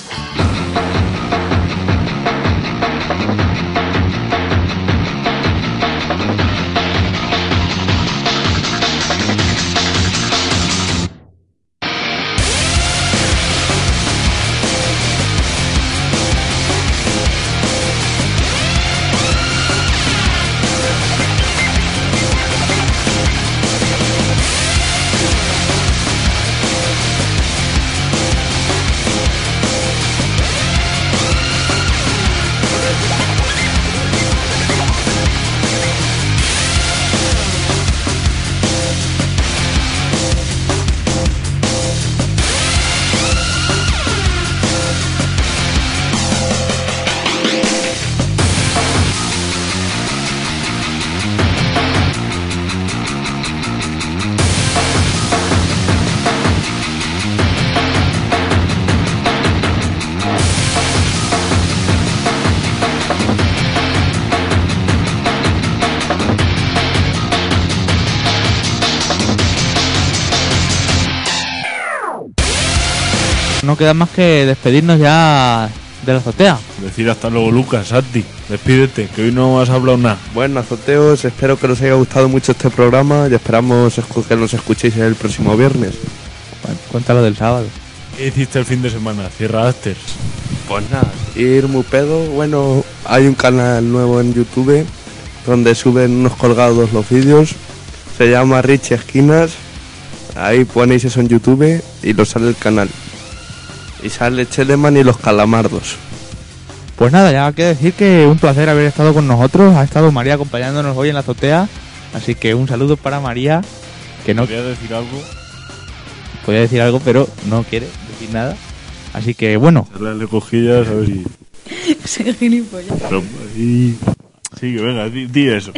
No queda más que despedirnos ya de la azotea. Decir hasta luego, Lucas, Santi, despídete, que hoy no has hablado nada. Bueno, azoteos, espero que os haya gustado mucho este programa y esperamos que nos escuchéis el próximo viernes. Bueno, cuéntalo del sábado. ¿Qué hiciste el fin de semana? ¿Cierra Afters? Pues nada, ir muy pedo. Bueno, hay un canal nuevo en YouTube donde suben unos colgados los vídeos. Se llama Richie Esquinas. Ahí ponéis eso en YouTube y lo sale el canal. Y sale Cheleman y los Calamardos. Pues nada, ya quiero decir que un placer haber estado con nosotros. Ha estado María acompañándonos hoy en la azotea. Así que un saludo para María, que no ¿Podría decir algo? Podría decir algo, pero no quiere decir nada. Así que bueno. Darle cojillas a ver si... Soy gilipollas. Pero, sí, que venga, di eso.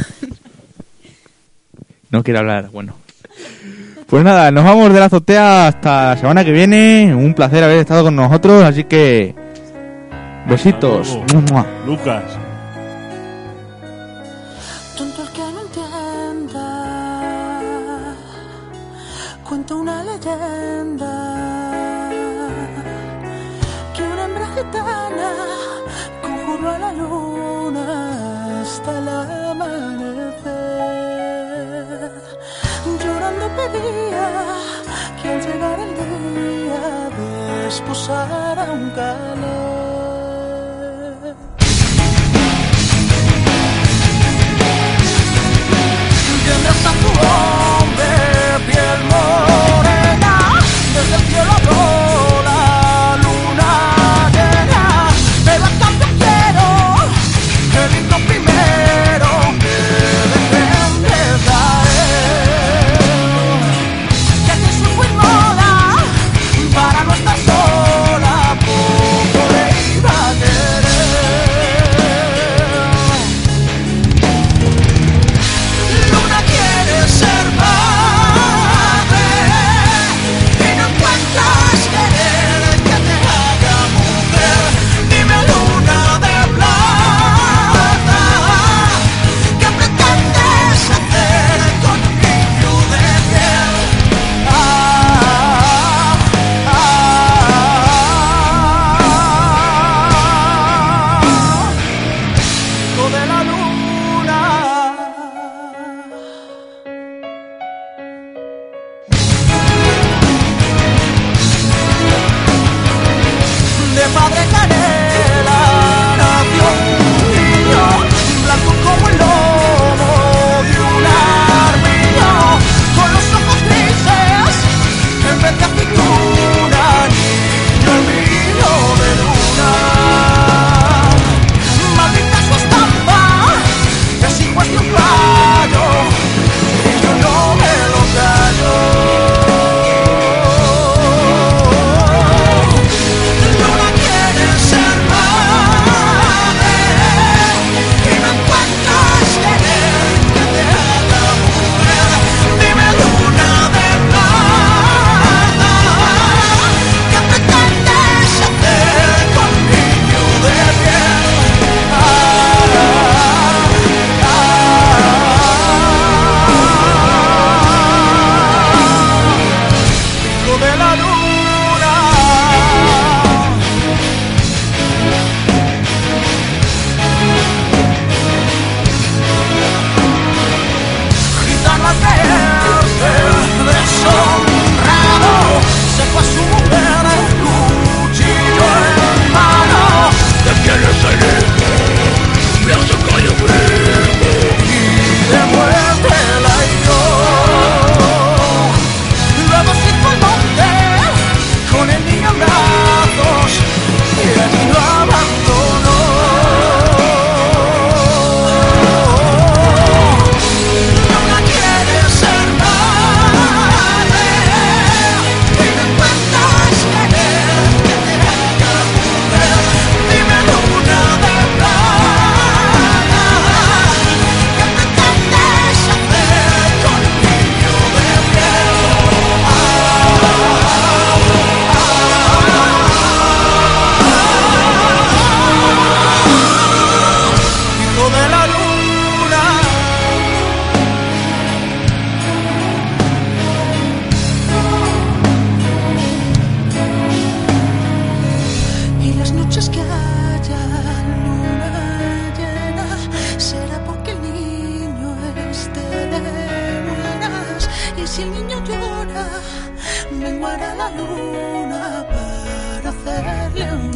No quiere hablar, bueno. Pues nada, nos vamos de la azotea hasta la semana que viene. Un placer haber estado con nosotros, así que... Besitos. Lucas. Tonto el que no entienda, cuenta una leyenda, que una hembra gitana conjuró a la luna hasta la mañana. quería que al llegar el día desposara un calor. Tendrás a tu hombre piel morena, desde el cielo habló la luna llena, pero a cambio quiero el himno primero que dejen de caer, ya que su fue moda para no estar sola, poco le iba a querer. Luna quiere ser madre y no encuentras querer que te haga mujer. Dime, luna de plata, ¿qué pretendes hacer con un niño de piel? Hijo de la luna. De padre canela nació un niño, blanco como el lomo de un armiño, con los ojos grises en vez de aceituna, niño mío de luna. Maldita su estampa, es hijo de un rayo, y yo no me lo callo. Luna quiere ser madre y no encuentras querer que te haga mujer. Dime, luna de plata, ¿qué pretendes hacer con un niño de piel? Hijo de la luna. Gitana verde, deshonrado, se fue a su mujer, cuchillo en mano. ¿De quién es el hijo? Me hace callo vivo y de muerte la hirió. Luego se fue al monte con el niño en brazos y allí lo abandonó. Luna quiere ser madre y no encuentras querer que te haga mujer. Dime, luna de plata, ¿qué pretendes hacer con un niño de piel? Hijo de la luna. Y las noches que haya luna llena será porque el niño esté de buenas. Y si el niño llora, menguará la luna para hacerle un